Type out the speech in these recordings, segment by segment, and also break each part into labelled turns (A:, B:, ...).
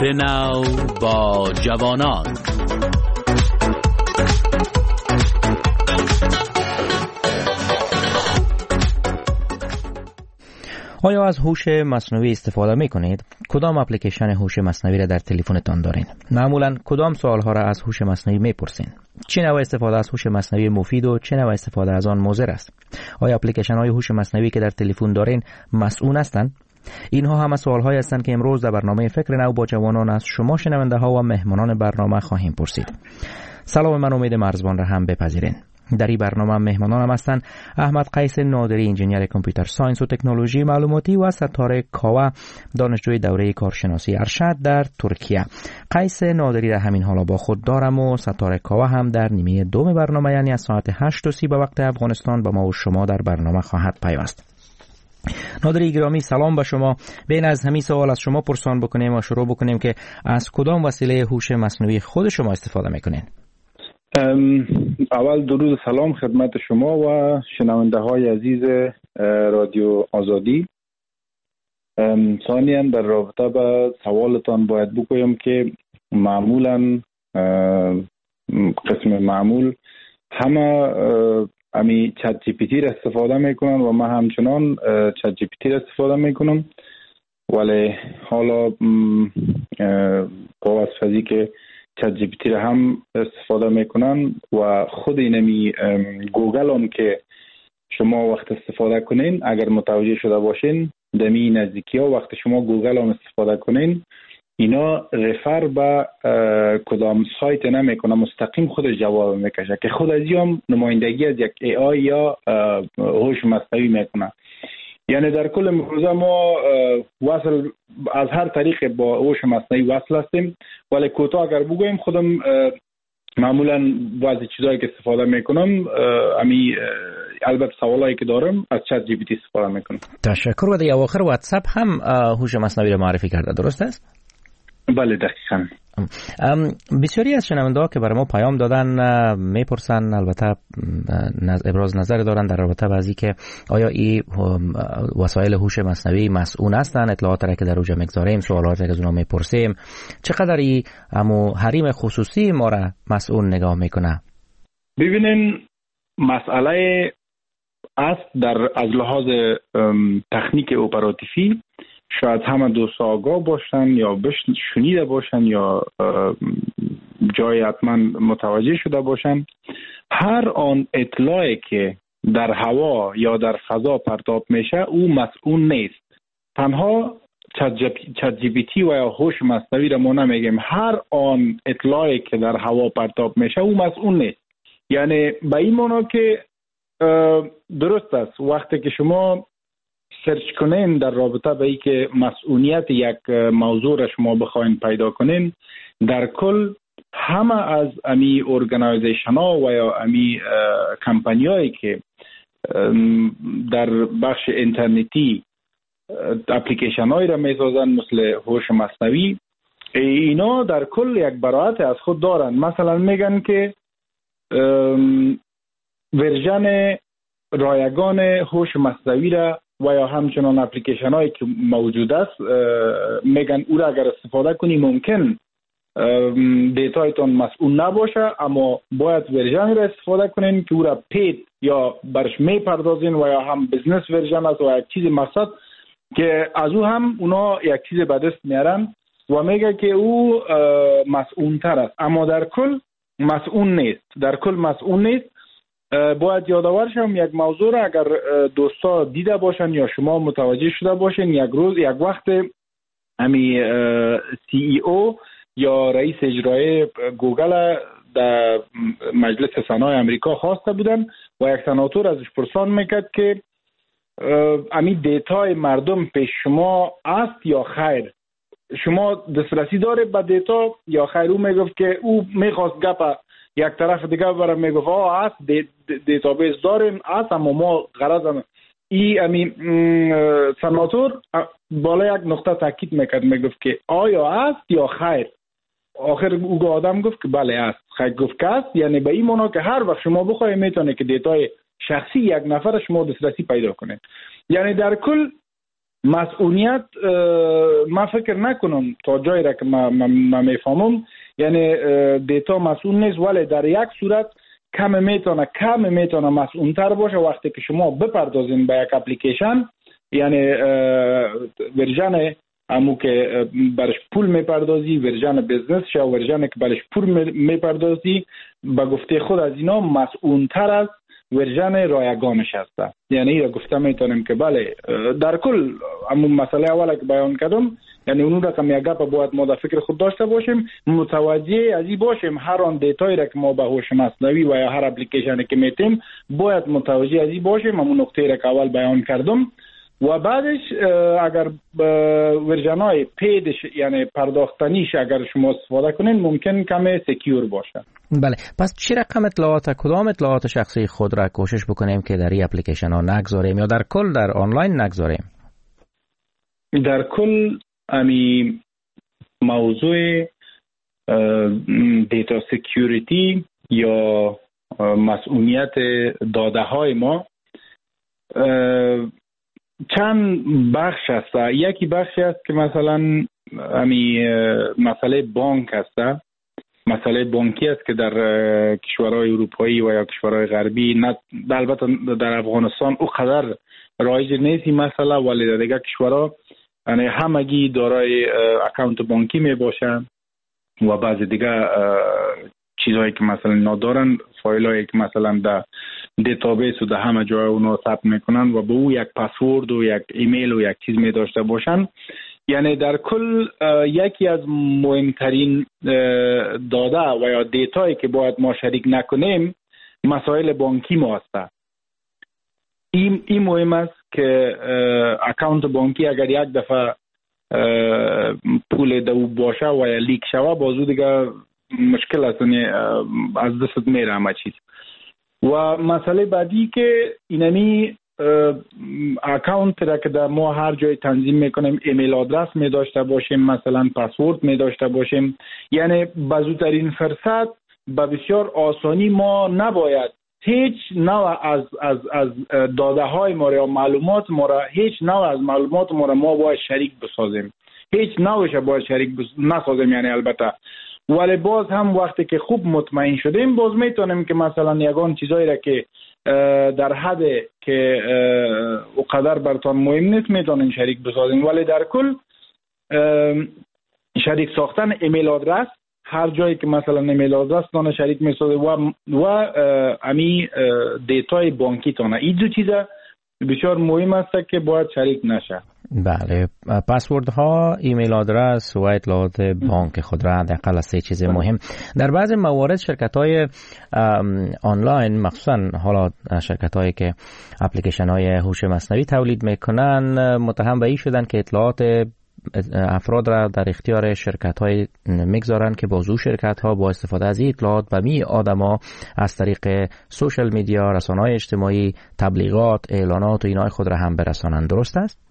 A: فکر نو با جوانان.
B: آیا از هوش مصنوعی استفاده می کنید؟ کدام اپلیکیشن هوش مصنوعی را در تلفنتان دارین؟ معمولا کدام سوالها را از هوش مصنوعی می پرسین؟ چه نوع استفاده از هوش مصنوعی مفید و چه نوع استفاده از آن مضر است؟ آیا اپلیکیشن های هوش مصنوعی که در تلفن دارین مسئول هستند؟ اینها همه سوال‌هایی هستند که امروز در برنامه فکر نو با جوانان از شما شنونده ها و مهمانان برنامه خواهیم پرسید. سلام، من امید مرزبان را هم بپذیرین. در این برنامه مهمانانم هستند احمد قیس نادری، انجینیر کامپیوتر ساینس و تکنولوژی معلوماتی، و ستاره کاوه، دانشجوی دوره کارشناسی ارشد در ترکیه. قیس نادری را همین حالا با خود دارم و ستاره کاوه هم در نیمه دوم برنامه، یعنی از ساعت 8:30 به وقت افغانستان، با ما و شما در برنامه خواهد پیوست. نادری گرامی، سلام به شما. بین از همین سوال از شما پرسان بکنیم و شروع بکنیم که از کدام وسیله هوش مصنوعی خود شما استفاده میکنین؟
C: اول درود و سلام خدمت شما و شنونده های عزیز رادیو آزادی. ثانیاً در رابطه با سوالتان باید بگویم که معمولاً قسم معمول همه امی چت جی پی تی را استفاده میکنن و من همچنان چت جی پی تی را استفاده میکنم، ولی حالا با واسطه که چت جی پی تی را هم استفاده میکنن و خود اینمی گوگل هم که شما وقت استفاده کنین، اگر متوجه شده باشین دمی نزدیکی ها وقت شما گوگل هم استفاده کنین، اینا رفر به کدام سایت نمیکنه، مستقیم خودش جواب میکشه که خود از هم نمایندگی از یک ای آی یا هوش مصنوعی میکنه. یعنی در کل امروزه ما وصل از هر طریق با هوش مصنوعی وصل هستیم، ولی کوتاه اگر بگویم خودم معمولا بعضی چیزایی که استفاده میکنم البته سوالایی که دارم از چت جی پی تی استفاده میکنم.
B: تشکر. و در اواخر واتساپ هم هوش مصنوعی رو معرفی کرده، درست است؟
C: بله دقیقاً.
B: بسیاری از شنونده‌ها که برای ما پیام دادن میپرسن، البته ابراز نظر دارن در رابطه با اینکه آیا این وسایل هوش مصنوعی مسئول هستند، اطلاعاتی را که در اوجا میگذاریم، سوالاتی که از اونها میپرسیم، چقدر این حریم خصوصی ما را مسئول نگاه میکنه؟
C: ببینین مسئله است از لحاظ تکنیک اپراتیفی شاید همه دوست آگاه باشن یا شنیده باشن یا جای حتما متوجه شده باشن، هر آن اطلاعی که در هوا یا در فضا پرتاب میشه او مسئول نیست. تنها چت جی پی تی و یا هوش مصنوعی را ما نمیگیم، هر آن اطلاعی که در هوا پرتاب میشه او مسئول نیست. یعنی به این معنی که درست است وقتی که شما سرچ کنین در رابطه با اینکه مسئولیت یک موضوع را شما بخواین پیدا کنین، در کل همه از امی ارگانایزیشن ها و یا امی کمپانی هایی که در بخش اینترنتی اپلیکیشن هایی را میسازن مثل هوش مصنوعی، اینا در کل یک براعت از خود دارن. مثلا میگن که ورژن رایگان هوش مصنوعی را و یا همچنان اپلیکیشن هایی که موجود است میگن او را اگر استفاده کنی ممکن دیتایتون مسئول نباشه، اما باید ورژن را استفاده کنین که او را پید یا برش میپردازین و یا هم بزنس ورژن است و یک چیز مقصد که از او هم اونا یک چیز به دست میارن و میگه که او مسئول تر است، اما در کل مسئول نیست. باید یادآور شم یک موضوع را اگر دوستا دیده باشن یا شما متوجه شده باشین، یک وقت همی سی ای او یا رئیس اجرایی گوگل در مجلس سنای امریکا خواسته بودن و یک سناتور ازش پرسان میکرد که امی دیتای مردم پیش شما است یا خیر، شما دسترسی داره به دیتا یا خیر؟ او میگفت که او میخواست گپ یک طرف دیگه برام میگفت است دیتابیس داریم است، اما ما غرض سناتور بالا یک نقطه تاکید میکرد، میگفت که آیا است یا خیر؟ آخر او آدم گفت که بله است. خیر گفت که است، یعنی به این معنی که هر وقت شما بخواید میتونه که دیتای شخصی یک نفر شما دسترسی پیدا کنید. یعنی در کل مسئولیت ما فکر نکنم تا جایی را که ما میفهمم، یعنی دیتا مسئول نیست، ولی در یک صورت کم میتونه مسئول‌تر باشه وقتی که شما بپردازین به یک اپلیکیشن، یعنی ورژن همو که برش پول میپردازی، ورژن بیزنس یا ورژن که برش پول میپردازی، به گفته خود از اینا مسئول‌تر از ورژن رایگانش هسته. یعنی را گفته میتونیم که بله در کل همون مسئله اولا که بیان کردم، یعنی اون رقم یک گپ باید ما در فکر خود داشته باشیم، متوجه از این باشیم هر آن دیتایی را که ما به هوش مصنوعی و یا هر اپلیکیشنی که میتیم باید متوجه از این باشیم. همون نکته را که اول بیان کردم و بعدش اگر ورژن‌های پیدش یعنی پرداختنیش اگر شما استفاده کنین ممکن کمی سکیور باشه.
B: بله، پس چه رقم کدام اطلاعات شخصی خود را کوشش بکنیم که در این اپلیکیشن ها نگذاریم یا در کل در آنلاین نگذاریم؟
C: در کل امی موضوع دیتا سکیوریتی یا مسئولیت داده های ما چند بخش است. یکی بخشی است که مثلا امی مسئله بانک است، مسئله بانکی است که در کشورهای اروپایی و یا کشورهای غربی، نه البته در افغانستان او قدر رایج نیست این مسئله، ولی در دیگر کشورها یعنی همگی دارای اکانت بانکی می باشن و بعض دیگه چیزهایی که مثلا ندارن، فایلایی که مثلا در دیتابیس و در همه جای اونا ثبت میکنن و به او یک پسورد و یک ایمیل و یک چیز می داشته باشن. یعنی در کل یکی از مهمترین داده و یا دیتایی که باید ما شریک نکنیم مسائل بانکی ما هست. این مهم است که اکانت بانکی اگر یک دفعه پول دو باشه و یا لیک شوه بازو دیگه مشکل است، از دست میره همه چیز. و مسئله بعدی که اینمی اکانت را که در ما هر جای تنظیم میکنیم ایمیل آدرس می داشته باشیم، مثلا پسورد می داشته باشیم، یعنی بزودترین فرصت به بسیار آسانی ما نباید هیچ نوع از داده های ما یا معلومات ما را، هیچ نوع از معلومات ما را ما باید شریک بسازیم، هیچ نوعش باید شریک نسازیم. یعنی البته ولی باز هم وقتی که خوب مطمئن شدیم باز میتونیم که مثلا یگان چیزایی را که در حد که اقدر براتون مهم نیست میتونین شریک بسازین. ولی در کل شریک ساختن ایمیل آدرس، هر جایی که مثلا ایمیل آدرس تانه شریک میسازه و امی دیتای بانکی تانه، این دو چیزا بسیار مهم است که باید شریک نشه.
B: بله، پسورد ها، ایمیل آدرس و اطلاعات بانک خود را حداقل سه چیز مهم. در بعضی موارد شرکت های آنلاین، مخصوصا حالا شرکت هایی که اپلیکیشن های هوش مصنوعی تولید میکنن، متهم به این شدن که اطلاعات افراد را در اختیار شرکت های میگذارن که بازو شرکت ها با استفاده از این اطلاعات به می آدما از طریق سوشل میدیا، رسانه‌های اجتماعی، تبلیغات، اعلانات و اینای خود را هم برسانند. درست است؟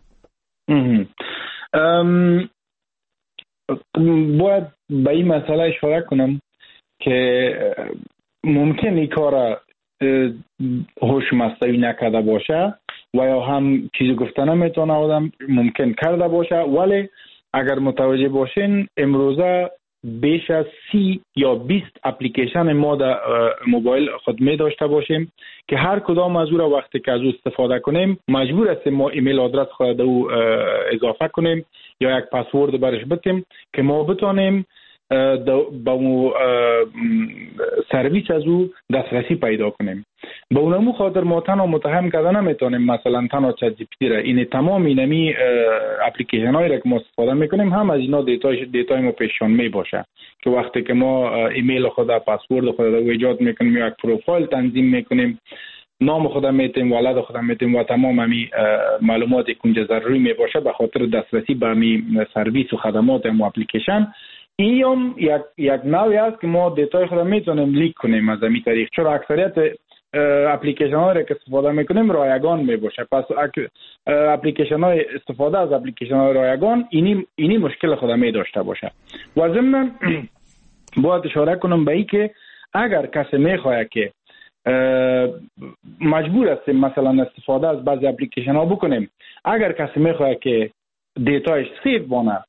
C: باید به این مسئله اشاره کنم که ممکن این کار هوش مصنوعی نکرده باشه و یا هم چیزی گفته نمیتونه آدم ممکن کرده باشه، ولی اگر متوجه باشین امروزه بیش از 30 یا 20 اپلیکیشن ما در موبایل خود می داشته باشیم که هر کدام از او را وقتی که از او استفاده کنیم مجبور هستیم ما ایمیل آدرس خود او اضافه کنیم یا یک پسورد برش بدیم که ما بتونیم با سرویس از او دسترسی پیدا کنیم. به اونمو خاطر ما تنها متهم کردن نمیتونیم مثلا تنها چت جی پی تی را، این تمام اینمی اپلیکیشن هایی را که ما استفاده میکنیم هم از اینا دیتای ما پیشان می باشه که وقتی که ما ایمیل خود، پسورد خود رو ایجاد میکنیم یا یک پروفایل تنظیم میکنیم، نام خود میتیم، ولد خود میتیم و تمام امی معلومات که ضروری می باشه به خاطر دسترسی به امی سرویس و خدمات امی اپلیکیشن، این هم یک نوعی است که ما دیتای خود میتونیم لیک کنیم از این طریق، چرا اکثریت اپلیکیشن ها را که استفاده میکنیم رایگان می باشه. پس اپلیکیشن های استفاده از اپلیکیشن های رایگان اینی مشکل خود می داشته باشه. و ضمن باید اشاره کنم به این که اگر کسی میخواد که مجبور هستیم مثلا استفاده از بعضی اپلیکیشن ها بکنیم اگر کسی میخواد که دیتایش سیو بانه،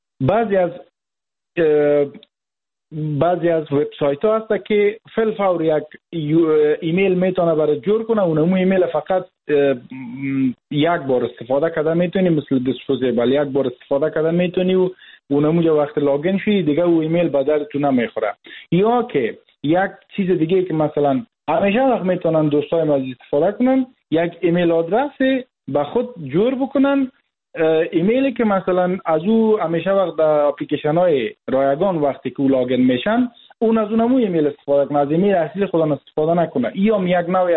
C: بعضی از وبسایت ها هست که فل فور یک ایمیل میتونه برای جور کنه، اونمو ایمیل فقط یک بار استفاده کرده میتونی، مثل دیسپوزیبل یک بار استفاده کرده میتونی و اونمو جو وقت لاگین شدی دیگه او ایمیل به دردتون نمیخوره. یا که یک چیز دیگه که مثلا همیشه وقت میتونن دوستای ما استفاده کنن، یک ایمیل آدرس به خود جور بکنن، ایمیلی که مثلا از او همیشه وقت در اپلیکیشن های رایگان وقتی که لاگین میشن اون از اونمو ایمیل استفاده کنه، از ایمیل اصلی خودم استفاده نکنه. یا یک نوعی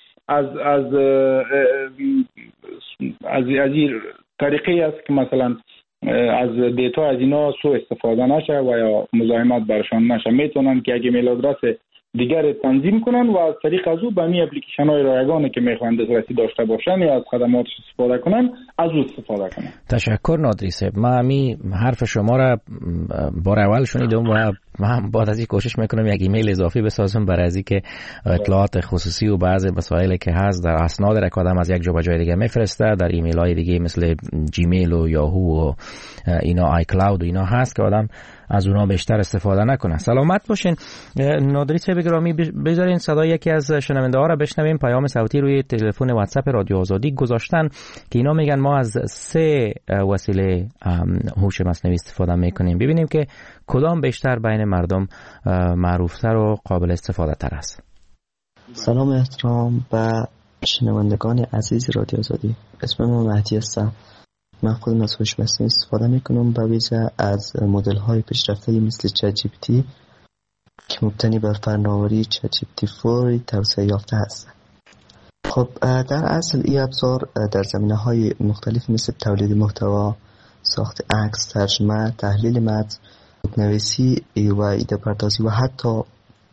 C: از این طریقی است که مثلا از دیتا از اینا سو استفاده نشه و یا مزاحمت برشان نشه. میتونن که یک ایمیل آدرس دیگر تنظیم کنن و از طریق از او به می اپلیکیشن های رایگانی که میخوان دسترسی داشته باشن یا از خدماتش استفاده کنن از او استفاده کنن.
B: تشکر نادری صاحب. من همی حرف شما را بار اول شنیدم و من بعد از این کوشش میکنم یک ایمیل اضافی بسازم برای از اینکه اطلاعات خصوصی و بعضی مسائلی که هست در اسناد را کدام از یک جا به جای دیگه میفرسته در ایمیل های دیگه مثل جیمیل و یاهو و اینا، آی کلاود و اینا هست که آدم از اونا بیشتر استفاده نکنه. سلامت باشین. نادری صاحب گرامی، بذارین صدای یکی از شنونده ها را بشنویم. پیام صوتی روی تلفن واتساپ رادیو آزادی گذاشتن که اینا میگن ما از 3 وسیله هوش مصنوعی استفاده میکنیم، ببینیم که کدام بیشتر بین مردم معروفتر و قابل استفاده تر است.
D: سلام احترام و شنوندگان عزیز رادیو آزادی، اسم من مهدی هستم. من خودم از هوش مصنوعی استفاده میکنم، به ویژه از مدل های پیشرفته مثل چت جی پی تی که مبتنی بر فناوری چت جی پی تی 4 توسعه یافته است. خب در اصل این ابزار در زمینه‌های مختلف مثل تولید محتوا، ساخت عکس، ترجمه، تحلیل متن، نویسی و ایده پردازی و حتی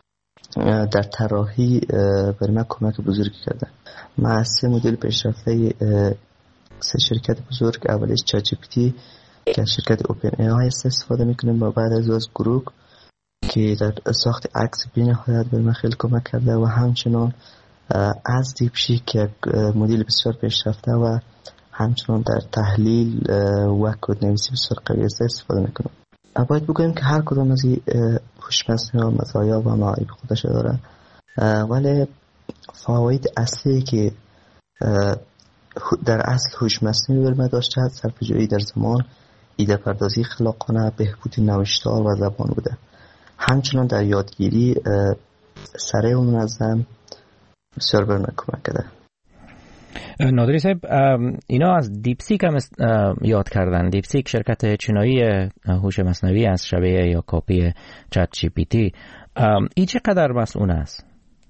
D: در طراحی بر من کمک بزرگی کردن. من از 3 مدل پیشرفته 3 شرکت بزرگ، اولیش چت جی پی تی که شرکت اوپن ای آی استفاده میکنیم و بعد از گروگ که در ساخت عکس بی‌نهایت بر من خیلی کمک کرده و همچنان از دیپشیک که مدل بسیار پیشرفته و همچنان در تحلیل و کدنویسی بسیار قوی استفاده میکنم. باید بگویم که هر کدام از این هوش مصنوعی مزایا و معایب خودش داره، ولی فواید اصلی که در اصل هوش مصنوعی برمه داشته صرفه‌جویی در زمان، ایده پردازی خلاقانه، بهبود نوشتار و زبان بوده. همچنان در یادگیری سریع و منظم بسیار برمه کمک کرده.
B: نادری صاحب، اینا از دیپسیک هم یاد کردن. دیپسیک شرکت چینایی هوش مصنوعی است، شبیه یا کاپی چت جی پی تی. این چقدر مسئول است؟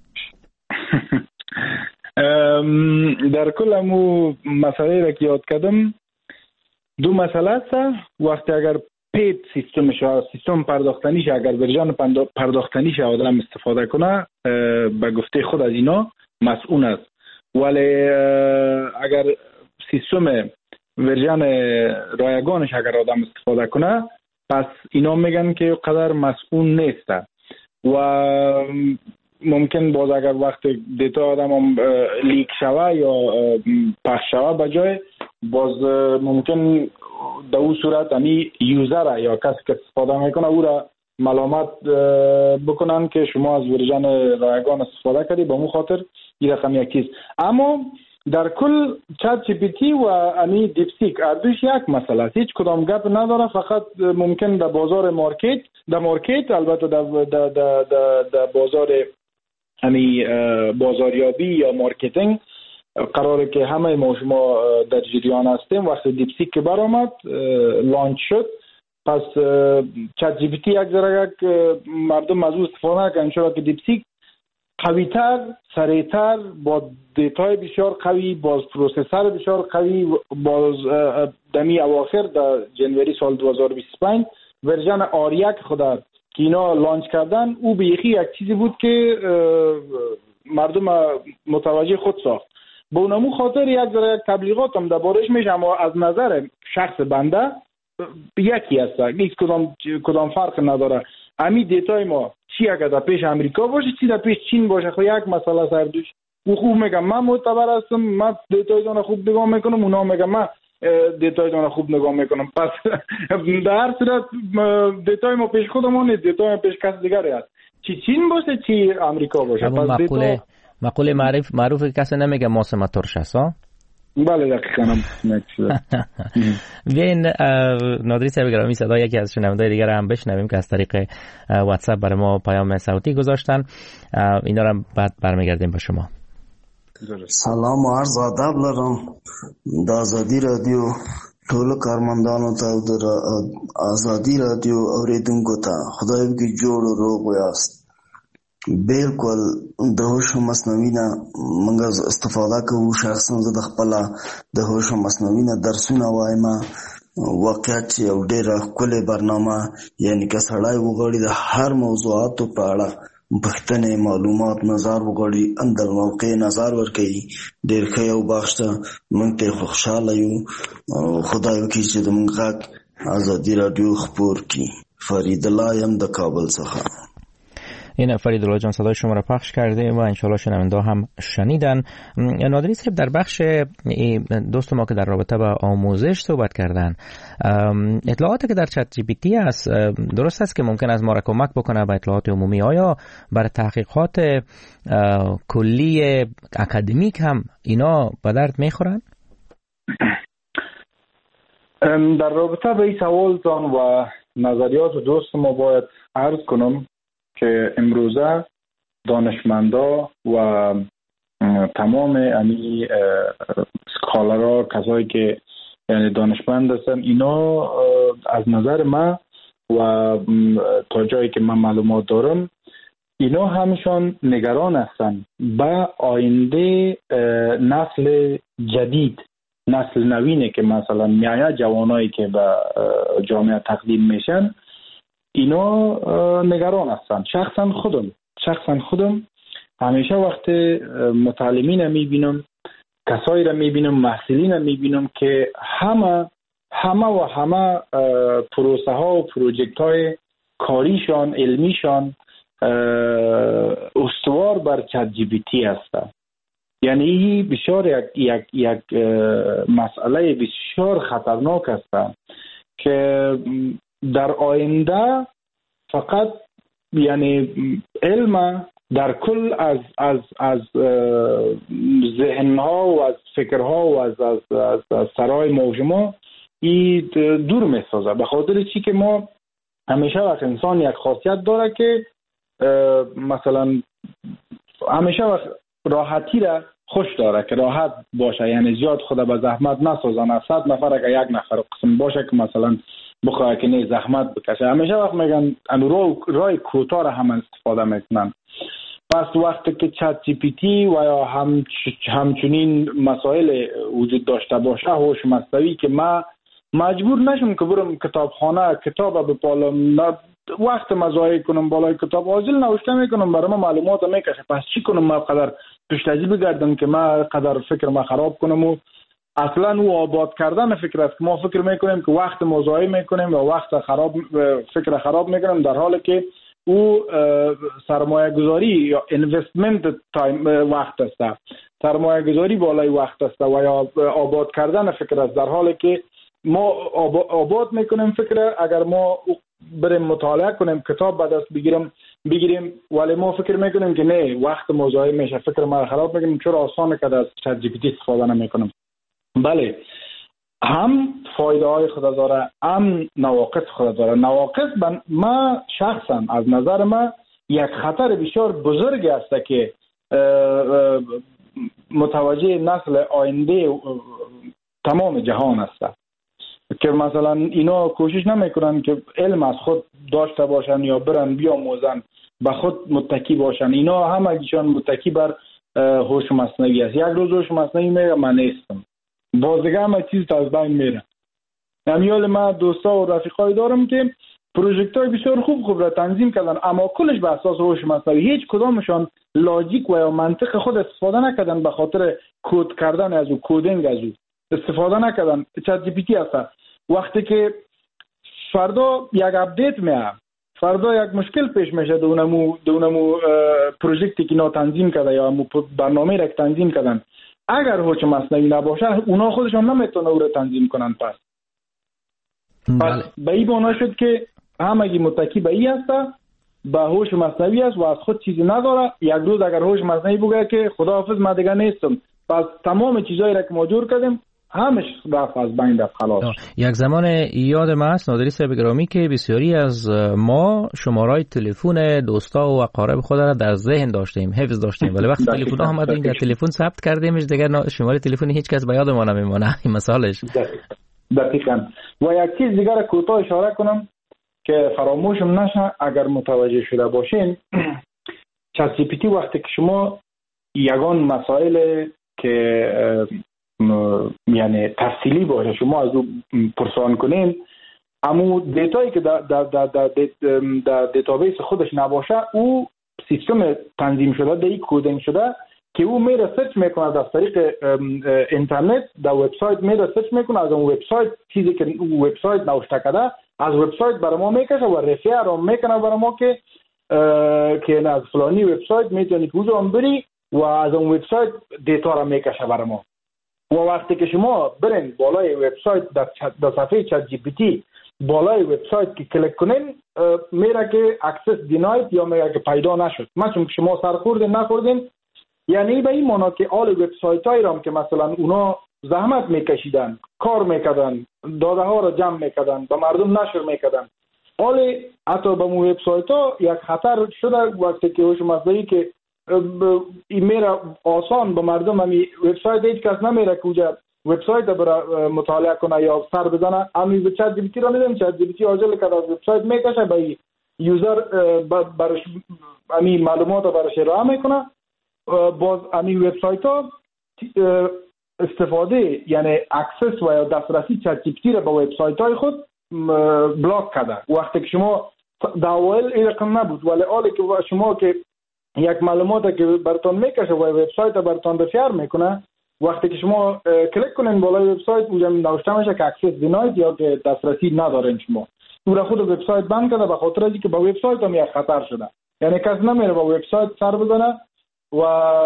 C: در کل همو مسئله را که یاد کردم 2 مسئله است. وقتی اگر پید سیستم پرداختنیش، اگر ورژن پرداختنیش آدم استفاده کنه، به گفته خود از اینا مسئول است. ولی اگر سیستم ورژن رایگانش اگر آدم استفاده کنه، پس اینا میگن که قدر مسئول نیست و ممکن باز اگر وقت دیتا آدم هم لیک شوه یا پخش شوه بجای باز ممکن در اون صورت همی یوزر یا کسی که استفاده میکنه او را ملامت بکنن که شما از ورژن رایگان استفاده کردی، به مو خاطر این رقم یک چیز. اما در کل چت جی پی تی و امی دیپسیک اردوش یک مسئله است، هیچ کدام گپ نداره. فقط ممکن در بازار مارکت البته در بازار امی بازاریابی یا مارکتینگ قراره که همه ما شما در جریان هستیم. وقتی دیپسیک که برآمد لانچ شد، پس چت جی پی تی یک ذره مردم از او استفاده نکردن، ان شاءالله که دیپسیک قوی‌تر، سریع‌تر، با دیتای بسیار قوی، باز پروسسور بسیار قوی، باز دمی اواخر در جنوری سال 2025 ورژن آریک خدا که اینا لانچ کردن، او بیخی یک چیزی بود که مردم متوجه خود ساخت. با اونمو خاطر یک ذره تبلیغات هم دربارش میشه، اما از نظر شخص بنده یکی هست، هیچ کدام فرق نداره. همین دیتای ما چی اگر در پیش امریکا باشه چی در پیش چین باشه، خب یک مسئله سردوش او میگم من معتبر هستم، من دیتایتان خوب نگاه میکنم، اونا میگم من دیتایتان خوب نگاه میکنم. پس در هر صورت دیتای ما پیش خودمون نیست، دیتای ما پیش کس دیگری است، چی چین باشه چی امریکا باشه. پس
B: مقوله معروف کسی نمیگه ماسم ترش است.
C: بله دقیقاً هم
B: بیاین نادری صاحب گرامی صدا یکی از شنونده‌های دیگر هم بشنویم که از طریق واتساپ برای ما پیام صوتی گذاشتن، اینا رو بعد برمیگردیم به شما.
E: سلام و عرض ادب لرم د آزادی رادیو ټول کارمندانو ته او د آزادی رادیو اوریدونکو ته خدای دې جوړ او روغ یاست. بالکل د هوش مصنوعي نه موږ استفاده کوو. شخصا زه د خپل د هوش مصنوعي نه درسونه وایم، واقعیت چې یو ډېره ښکلې برنامه، یعنی که سړی وغواړي د هر موضوعاتو په اړه پوښتنې معلومات نظر وغواړي اندر موقع نظر ورکوي، ډېر ښه یو بخش ته موږ ته خوشحاله یو. خدای وکړي چې د موږ غږ آزادي راډیو خپور کړي. فرید الله یم د کابل څخه.
B: این فرید الله جان صدای شما را پخش کرده و انشالله شنونده هم شنیدن. نادری صاحب در بخش دوست ما که در رابطه با آموزش صحبت کردن، اطلاعاتی که در چت جی پی تی است درست است که ممکن است ما را کمک بکنه به اطلاعات عمومی، آیا برای تحقیقات کلی اکادمیک هم اینا به درد میخورن؟
C: در رابطه با این سوالتان و نظریات دوست ما باید عرض کنم که امروزه دانشمندا و تمام امی سکالرها، کسایی که یعنی دانشمند هستن، اینا از نظر من و تا جایی که من معلومات دارم اینا همشان نگران هستن به آینده نسل جدید، نسل نوینه که مثلا میایه، جوانایی که به جامعه تقدیم میشن، اینا نگران هستن. شخصا خودم همیشه وقت متعلمین میبینم، کسایی را میبینم، محصلین را میبینم که همه پروسه ها و پروژکت های کاریشان، علمیشان استوار بر چت جی پی تی هست. یعنی این بسیار یک مسئله بسیار خطرناک است که در آینده فقط یعنی علم در کل از ذهنها و از فکرها و از سرای موجما ای دور میسازه. به خاطر چی که ما همیشه وقت انسان یک خاصیت داره که مثلا همیشه وقت راحتی را خوش داره که راحت باشه، یعنی زیاد خود به زحمت نسازن. 100 نفر اگه یک نفر قسم باشه که مثلا بخواه که نه زحمت بکشه، همیشه وقت میگن رای کوتاه را هم استفاده میکنن. پس وقتی که چت جی پی تی و یا همچنین مسائل وجود داشته باشه، هوش مصنوعی، که ما مجبور نشم که برم کتابخانه کتاب بپالم، وقت مزایه کنم بالای کتاب حاصل نوشته میکنم، برای ما معلومات میکشه. پس چی کنم؟ ما قدر پیشتازی بگردم که ما قدر فکر ما خراب کنم؟ و اصلا او آباد کردن فکر است که ما فکر میکنیم که وقت مضایع میکنیم و وقت خراب، فکر خراب میکنیم، در حالی که او سرمایه گذاری یا اینوستمنت تایم وقت است، سرمایه گذاری بالای وقت است و یا آباد کردن فکر است، در حالی که ما آباد میکنیم فکر. اگر ما بریم مطالعه کنیم، کتاب به دست بگیریم ولی ما فکر میکنیم که نه، وقت مضایع میشه، فکر ما خراب میکنیم، چرا آسانه که از چت جی پی تی استفاده نمیکنم. بله، هم فایده های خود داره، هم نواقص خود داره. نواقص ما شخصا از نظر ما یک خطر بسیار بزرگی است که متوجه نسل آینده تمام جهان است، که مثلا اینا کوشش نمیکنن که علم از خود داشته باشن یا برن بیاموزن، به خود متکی باشن. اینا همگیشان متکی بر هوش مصنوعی است. یک روز هوش مصنوعی میگه من نیستم، باز دیگه همه چیز از بین میره. امیال من دوستا و رفیقای دارم که پروژکت های بسیار خوب را تنظیم کردن، اما کلش به اساس هوش مصنوعی. هیچ کدامشان لاجیک و یا منطق خود استفاده نکردن، به خاطر کد کردن از او، کدینگ از او استفاده نکردن. چت جی پی تی است. وقتی که فردا یک اپدیت میاد، فردا یک مشکل پیش میشه دونمو پروژکتی که اینا تنظیم کرده یا برنامه را که تنظیم کردن، اگر هوش مصنوعی نباشه اونا خودشون نمیتونه او را تنظیم کنن. پس به این بنا شد که همگی متکی به این هسته، به هوش مصنوعی است و از خود چیزی نداره. یک روز اگر هوش مصنوعی بگه که خداحافظ من دیگه نیستم، پس تمام چیزایی را که ما جور کردیم همش رفت از بین رفت خلاص.
B: یک زمان یاد ما است نادری صاحب گرامی که بسیاری از ما شمارهای تلفن دوستا و اقارب خود را در ذهن داشتیم، حفظ داشتیم، ولی وقتی تلفن آمد اینجا تلفن ثبت کردیمش دیگه شماره تلفن هیچ کس به یاد ما نمیمونه. این مثالش.
C: دقیقاً. و یک چیز دیگه را کوتاه اشاره کنم که فراموشم نشه اگر متوجه شده باشین. چت جی پی تی وقتی که شما یگان مسائل که یعنی تفصیلی باشه شما از او پرسان کنین، اما دیتایی که در دیتابیس خودش نباشه، او سیستم تنظیم شده در این کدینگ شده که او میره سرچ میکنه از طریق اینترنت، در وبسایت میره سرچ میکنه، از اون وبسایت چیزی که وبسایت نوشته کرده از وبسایت برای ما میکشه و رفر رو میکنه برای ما که از فلانی وبسایت میتونی که اوزا هم بری و از اون وبسایت دیتا رو میکشه برای ما. و وقتی که شما برین بالای وبسایت در صفحه چت جی پی تی بالای وبسایت که کلیک کنین، میره که اکسس دیناید یا میره که پیدا نشد. مثلا چون شما سر خوردین نخوردین، یعنی به این معنا که آل وبسایت هایی را که مثلا اونا زحمت میکشیدن، کار میکردن، داده ها را جمع میکردن، به مردم نشر میکردن، آل حتی به مو وبسایت ها یک خطر شده وقتی که هوش مصنوعی که این میره آسان به مردم، همی وبسایت هیچ کس نمیره که اونجا وبسایت برای مطالعه کنه یا سر بزنه، همی به چت جی پی تی را میدن، چت جی پی تی آجل که از وبسایت میکشه به یوزر برش همی معلومات برش ارائه میکنه. باز همی وبسایت ها استفاده یعنی اکسس و یا دسترسی چت جی پی تی را به وبسایت های خود بلاک کرده. وقتی که شما در اول این رقم نبود، ولی حالی که شما که یک معلومات که براتون میکشه و وبسایت براتون بفیر میکنه، وقتی که شما کلیک کنین بالای وبسایت اونجا نوشته میشه که اکسس دیناید یا که دسترسی ندارین شما، او را خود وبسایت بند کرده به خاطر اینکه با وبسایت هم یک خطر شده. یعنی کس نمیره با وبسایت سر بزنه و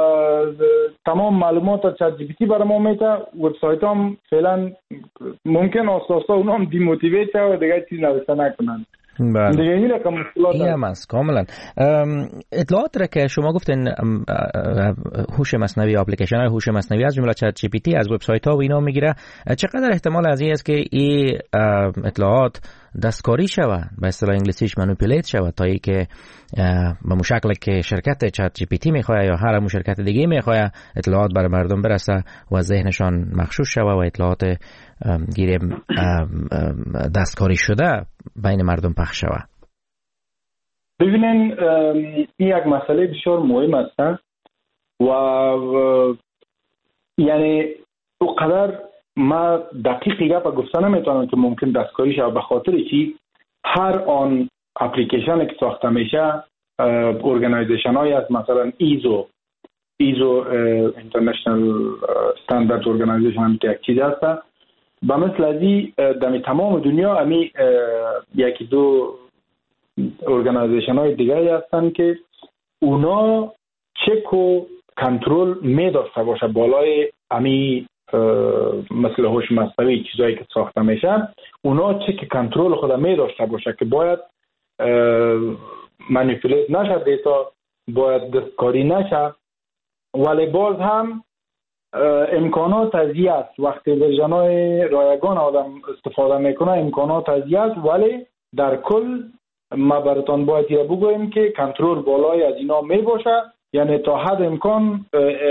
C: تمام معلومات چت جی پی تی برای ما میده. وبسایت هم فعلا ممکن آساسا اونا هم دیموتیویت شه و دیگه چیز نوشته نکنن.
B: دیگه این رقم مشکلات هست کاملا. اطلاعات را که شما گفتین هوش مصنوعی، اپلیکیشن های هوش مصنوعی از جمله چت جی پی تی از وبسایت ها و اینا میگیره، چقدر احتمال از این است که این اطلاعات دستکاری شود، به اصطلاح انگلیسیش مانیپولیت شود، تا اینکه به مشکل که شرکت چت جی پی تی میخواد یا هر شرکت دیگه میخواد اطلاعات برای مردم برسه و ذهنشان مغشوش شود و اطلاعات گیریم دستکاری شده بین مردم پخش شود؟
C: ببینین این یک مسئله بسیار مهم است و یعنی اونقدر ما دقیقی گپ گفته نمیتونم که ممکن دستکاری شود، به خاطر چی هر آن اپلیکیشن که ساخته میشه ارگانایزیشن های از مثلا ایزو اینترنشنال استاندارد ارگانایزیشن که یک چیز هست، به مثل ازی در تمام دنیا امی یکی دو ارگانایزیشن های دیگه هستن که اونا چک و کنترل می داشته باشه بالای امی مثل هوش مصنوعی چیزایی که ساخته میشه، اونا چک کنترل خود می داشته باشه که باید مانیپولیت نشه دیتا، باید دستکاری نشه. ولی باز هم امکانات ازی است، وقتی ورژن‌های رایگان آدم استفاده میکنه امکانات ازی است، ولی در کل ما براتون باید یه بگویم که کنترل بالای از اینا می باشه. یعنی تا حد امکان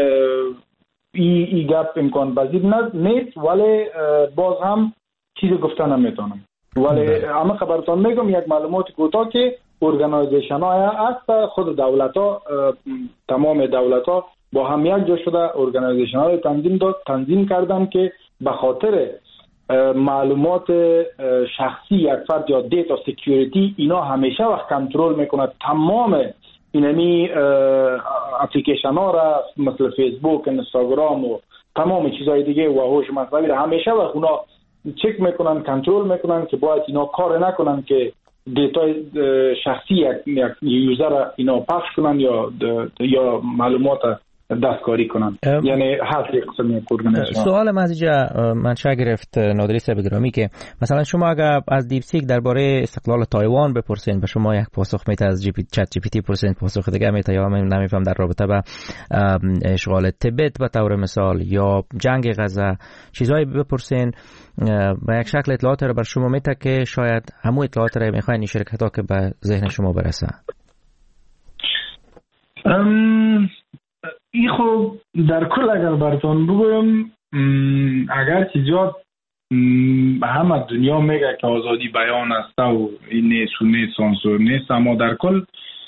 C: ای گپ امکان پذیر نیست، ولی باز هم چیزی گفته نمیتونم. ولی اما خبرتون میگم یک معلومات کوتاه که ارگانایزیشن های هست، خود دولت ها، تمام دولت ها با هم یک جا شده ارگانایزیشن های تنظیم کردن که به خاطر معلومات شخصی یک فرد یا دیتا سکیوریتی اینا همیشه وقت کنترل میکنه تمام اینمی اپلیکیشن ها را، مثل فیسبوک، اینستاگرام و تمام چیزهای دیگه و هوش مصنوعی را همیشه وقت اونا چک میکنن، کنترل میکنن که باید اینا کار نکنن که دیتای شخصی یک یوزر اینا پخش کنن یا معلومات دستکاری کنن، یعنی هست یک قسم ارگانیزیشن.
B: سوال من از اینجا منشأ گرفت نادری صاحب گرامی که مثلا شما اگر از دیپ سیک درباره استقلال تایوان بپرسین به شما یک پاسخ میده، از چت جی پی تی پرسین پاسخ دیگه میده، یا من نمیفهم در رابطه با اشغال تبت به طور مثال یا جنگ غزه چیزایی بپرسین و یک شکل اطلاعات رو بر شما میده که شاید همو اطلاعات رو میخواین این شرکت ها که به ذهن شما برسه.
C: این خب در کل اگر براتون بگویم، اگر چیزیات همه دنیا میگه که آزادی بیان است و این نیست و نیست سانسور نیست، اما در کل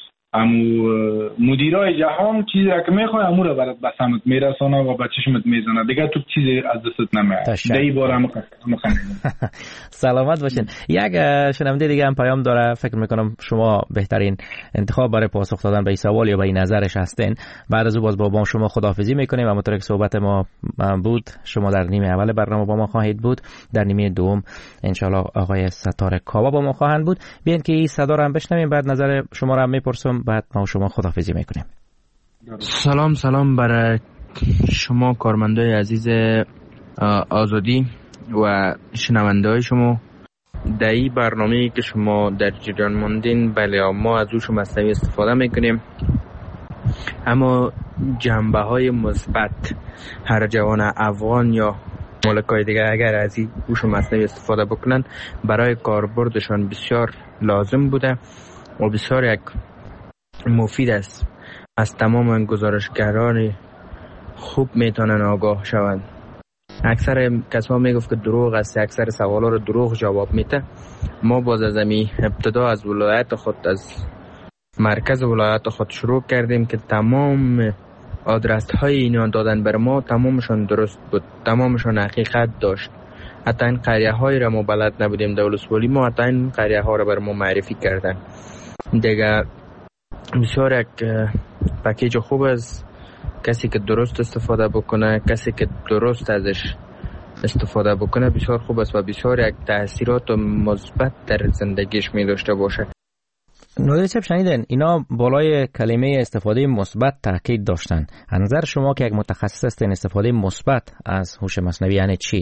C: مدیرای جهان چیزی که میخواه امو رو برات به سمت میرسانه و به چشمت میزنه، دیگه تو چیزی از دستت نمیاد. دی بار هم
B: سلامت باشین. یک شنونده دیگه هم پیام داره، فکر میکنم شما بهترین انتخاب برای پاسخ دادن به این سوال یا به این نظرش هستین. بعد از او باز با شما خداحافظی میکنیم و همونطور که صحبت ما بود شما در نیمه اول برنامه با ما خواهید بود، در نیمه دوم انشالله آقای ستاره کاوا با ما خواهند بود. بیاین که این صدا رو هم بشنویم، بعد نظر شما رو هم میپرسم، بعد ما شما خداحافظی میکنیم.
F: سلام برای شما کارمندای عزیز آزادی و شنونده‌های شما. در این برنامه‌ای که شما در جریان ماندین، بله ما از اوش مصنوی استفاده میکنیم، اما جنبه‌های مثبت هر جوان افغان یا ملکای دیگه اگر از این اوش مصنوی استفاده بکنن برای کاربردشان بسیار لازم بوده و بسیار یک مفید است. از تمام گزارشگران خوب میتونن آگاه شوند. اکثر کسا میگفت که دروغ است، اکثر سوالا رو دروغ جواب میده. ما باز از ابتدا از ولایت خود، از مرکز ولایت خود شروع کردیم که تمام آدرس های اینا دادن بر ما تمامشان درست بود، تمامشان حقیقت داشت. حتی این قریه های را ما بلد نبودیم دولسوالی، ما حتی این قریه ها را بر ما معرفی کردن. دیگه بسیار یک پکیج خوب است. کسی که درست استفاده بکنه، کسی که درست ازش استفاده بکنه بسیار خوب است و بسیار یک تأثیرات مثبت در زندگیش می داشته باشه.
B: نادری صاحب شنیدن اینا بالای کلمه استفاده مثبت تاکید داشتن. از نظر شما که یک متخصص هستین استفاده مثبت از هوش مصنوعی یعنی چی؟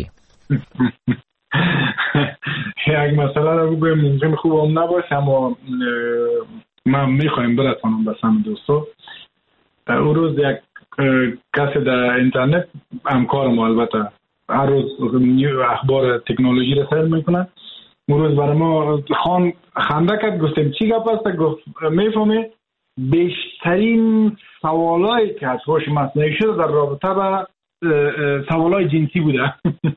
C: یک مسئله رو بگویم ممکن خوب هم نباشه، اما من میخوایم برسانم به سم دوستو. اون روز یک کسی در اینترنت همکارم البته هر روز اخبار تکنولوژی رو سر میکنه، اون روز برای ما خنده کرد، گفتیم چی گپ است؟ گفت میفهمی بیشترین سوالایی که از هوش مصنوعی شده در رابطه با سوالای جنسی بوده.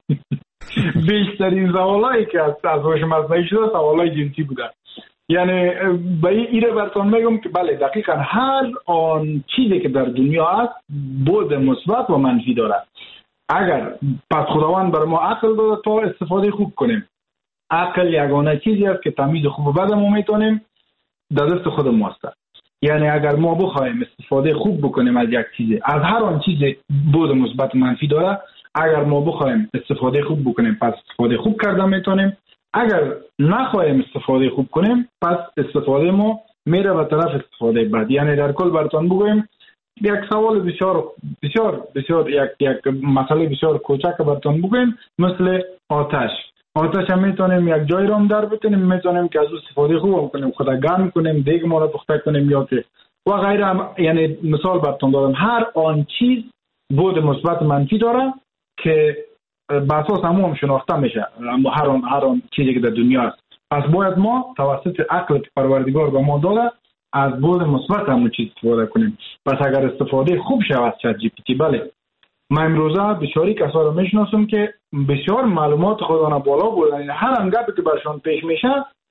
C: بیشترین سوالایی که از هوش مصنوعی شده سوالای جنسی بوده. یعنی به این براتون میگم که بله دقیقاً هر آن چیزی که در دنیا هست بود مثبت و منفی داره. اگر پس خداوند بر ما عقل داده تا استفاده خوب کنیم. عقل یگانه چیزی است که تمیز خوب و بد ما میتونیم در دست خود ماست. یعنی اگر ما بخوایم استفاده خوب بکنیم از یک چیز، از هر آن چیزی بود مثبت و منفی داره، اگر ما بخوایم استفاده خوب بکنیم پس استفاده خوب کرده میتونیم. اگر نخواهیم استفاده خوب کنیم پس استفاده ما میره به طرف استفاده بد. یعنی در کل براتون بگویم یک سوال بسیار بسیار بسیار یک مسئله بسیار کوچک براتون بگویم، مثل آتش هم میتونیم یک جای رو در بتونیم، میتونیم که از استفاده خوب کنیم، خود گرم کنیم، دیگ ما رو پخته کنیم یا که و غیره. یعنی مثال براتون دادم، هر آن چیز بود مثبت منفی داره که به اساس هم شناخته میشه، اما هر آن چیزی که در دنیا است. پس باید ما توسط عقل پروردگار به ما داده از بود مثبت همون چیز استفاده کنیم. پس اگر استفاده خوب شود از چت جی پی تی، بله من امروزه بسیاری کسا رو میشناسم که بسیار معلومات خودانه بالا بردن، یعنی هر انگامی که برشان پیش میشه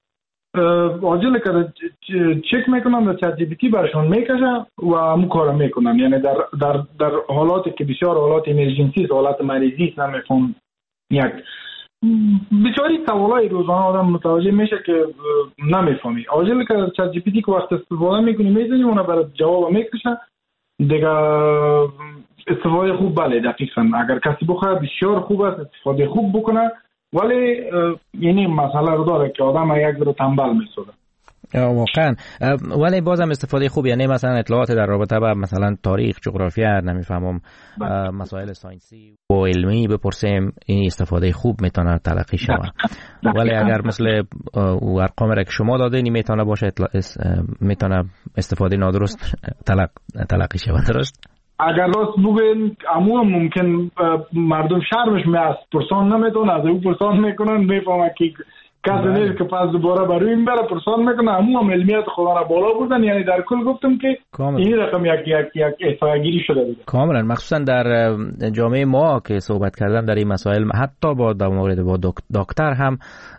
C: عاجل که چک میکنن در چت جی پی تی برشان میکشه و همون کارو میکنن. یعنی در حالاتی که بسیار حالات امرجنسی است، حالات مریضی است، نمیفهم یک بسیاری سوالای روزانه آدم متوجه میشه که نمیفهمی. عاجل که چت جی پی تی که وقت استفاده میکنی میزنی اون برات جواب میکشه دیگه. استفاده خوب بله دقیقاً اگر کسی بخواد بسیار خوب است استفاده خوب بکنه ولی یعنی مسئله رو داره که آدم یک رو تنبل میسازه.
B: واقعا. ولی بازم استفاده خوب، یعنی مثلا اطلاعات در رابطه با مثلا تاریخ، جغرافیا، نمیفهمم مسائل ساینسی و علمی بپرسیم، این استفاده خوب میتونه تلقی شود. ولی اگر مثل ارقام را که شما دادین میتونه باشه میتونه استفاده نادرست تلقی شود، درست؟
C: اگر راست بگین عموما ممکن مردم شرمش میاد پرسان نمیتونه، از او پرسان میکنن میفهمه که کسی نیست که پس دوباره برای این بره پرسان میکنه. عموما علمیت خدا را بالا بردن، یعنی در کل گفتم که این رقم یک احصایه‌گیری شده بود. کاملا،
B: مخصوصا در جامعه ما که صحبت کردن در این مسائل، حتی با در مورد با دکتر هم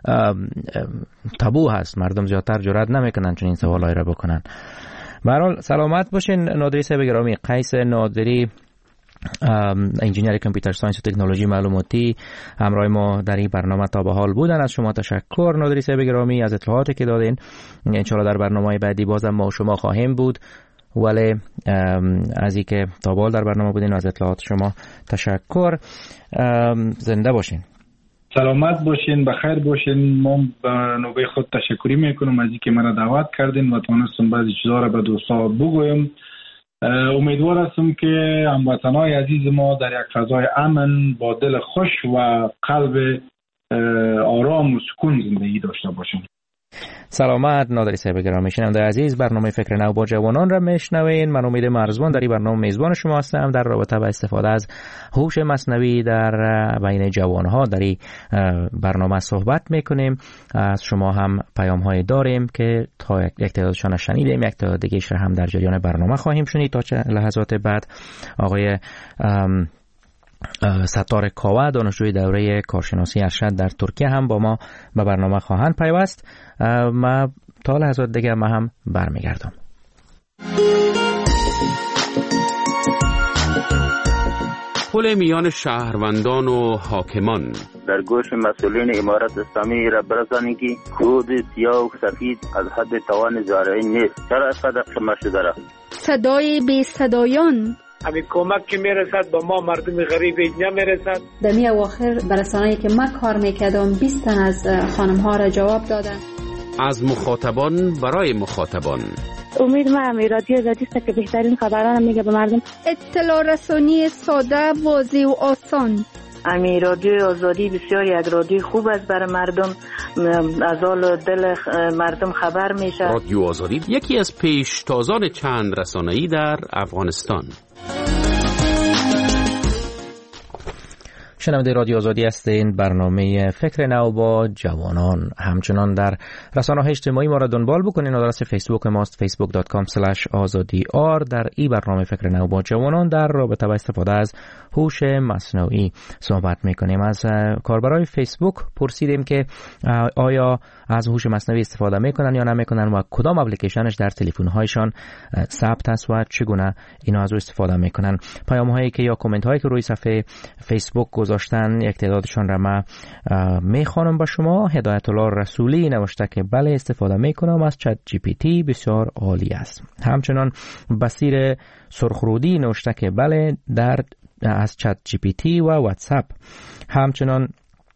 B: تابو هست، مردم زیادتر جرئت نمیکنن چون این سوالای را بکنن. به هر حال سلامت باشین نادری صاحب گرامی. قیس نادری، انجینیر کامپیوتر ساینس و تکنولوژی معلوماتی، همراه ما در این برنامه تا به حال بودن. از شما تشکر نادری صاحب گرامی از اطلاعاتی که دادین. ان شاء الله در برنامه بعدی بازم ما و شما خواهیم بود. ولی از اینکه تا به حال در برنامه بودین از اطلاعات شما تشکر. زنده باشین،
C: سلامت باشین، بخیر باشین. ما به نوبه خود تشکری میکنم از اینکه منو دعوت کردین و تونستم بعضی چیزا را به دوستا بگویم. امیدوار هستم که هموطنای عزیز ما در یک فضای امن با دل خوش و قلب آرام و سکون زندگی داشته باشیم.
B: سلامت نادری صاحب گرامی. شنونده عزیز، برنامه فکر نو با جوانان را میشنوین. من امید مرزبان در این برنامه میزبان شما هستم. در رابطه با استفاده از هوش مصنوعی در بین جوانها در این برنامه صحبت میکنیم. از شما هم پیام های داریم که تا یک تعدادشان شنیدیم، یک تعداد دیگه‌اش را هم در جریان برنامه خواهیم شنید. تا لحظات بعد آقای ستار کاوه، دانشجوی دوره کارشناسی ارشد در ترکیه، هم با ما به برنامه خواهند پیوست. ما تا لحظات دیگه ما هم برمیگردم.
A: پل میان شهروندان و حاکمان.
G: در گوش مسئولین امارت اسلامی را برسانید که خود سیاه و سفید از حد توان زارعی نیست. چرا اینقدر خمه شده را؟
H: صدای بی صدایان.
I: همین کمک که میرسد با ما مردم غریب نمیرسد.
J: در می اواخر برسانه‌ای که من کار میکردم 20 تن از خانم ها را جواب دادن.
A: از مخاطبان برای مخاطبان.
K: امید من رادیو آزادی است که بهترین خبران میگه به مردم.
H: اطلاع رسانی ساده، واضح و آسان.
L: امی رادیو آزادی بسیار یک رادیو خوب است برای مردم، از حال دل مردم خبر میشه.
A: رادیو آزادی یکی از پیشتازان چند رسانه‌ای در افغانستان.
B: شنونده رادیو آزادی هستین. برنامه فکر نو با جوانان. همچنان در رسانه‌های اجتماعی ما را دنبال بکنین. آدرس فیسبوک ماست facebook.com/azadi_r. در این برنامه فکر نو با جوانان در رابطه با استفاده از هوش مصنوعی صحبت میکنیم. از کاربرای فیسبوک پرسیدیم که آیا از هوش مصنوعی استفاده میکنن یا نمیکنن و کدام اپلیکیشنش در تلفن‌هایشان ثبت است و چگونه اینا از او استفاده میکنن. پیام‌هایی که یا کامنت‌هایی که روی صفحه فیسبوک گذاشتن، یک تعدادشان را من میخوانم با شما. هدایت الله رسولی نوشته که بله استفاده میکنم از چت جی پی تی، بسیار عالی است. همچنان بصیر سرخرودی نوشته که بله از چت جی پی تی و واتساپ. همچنان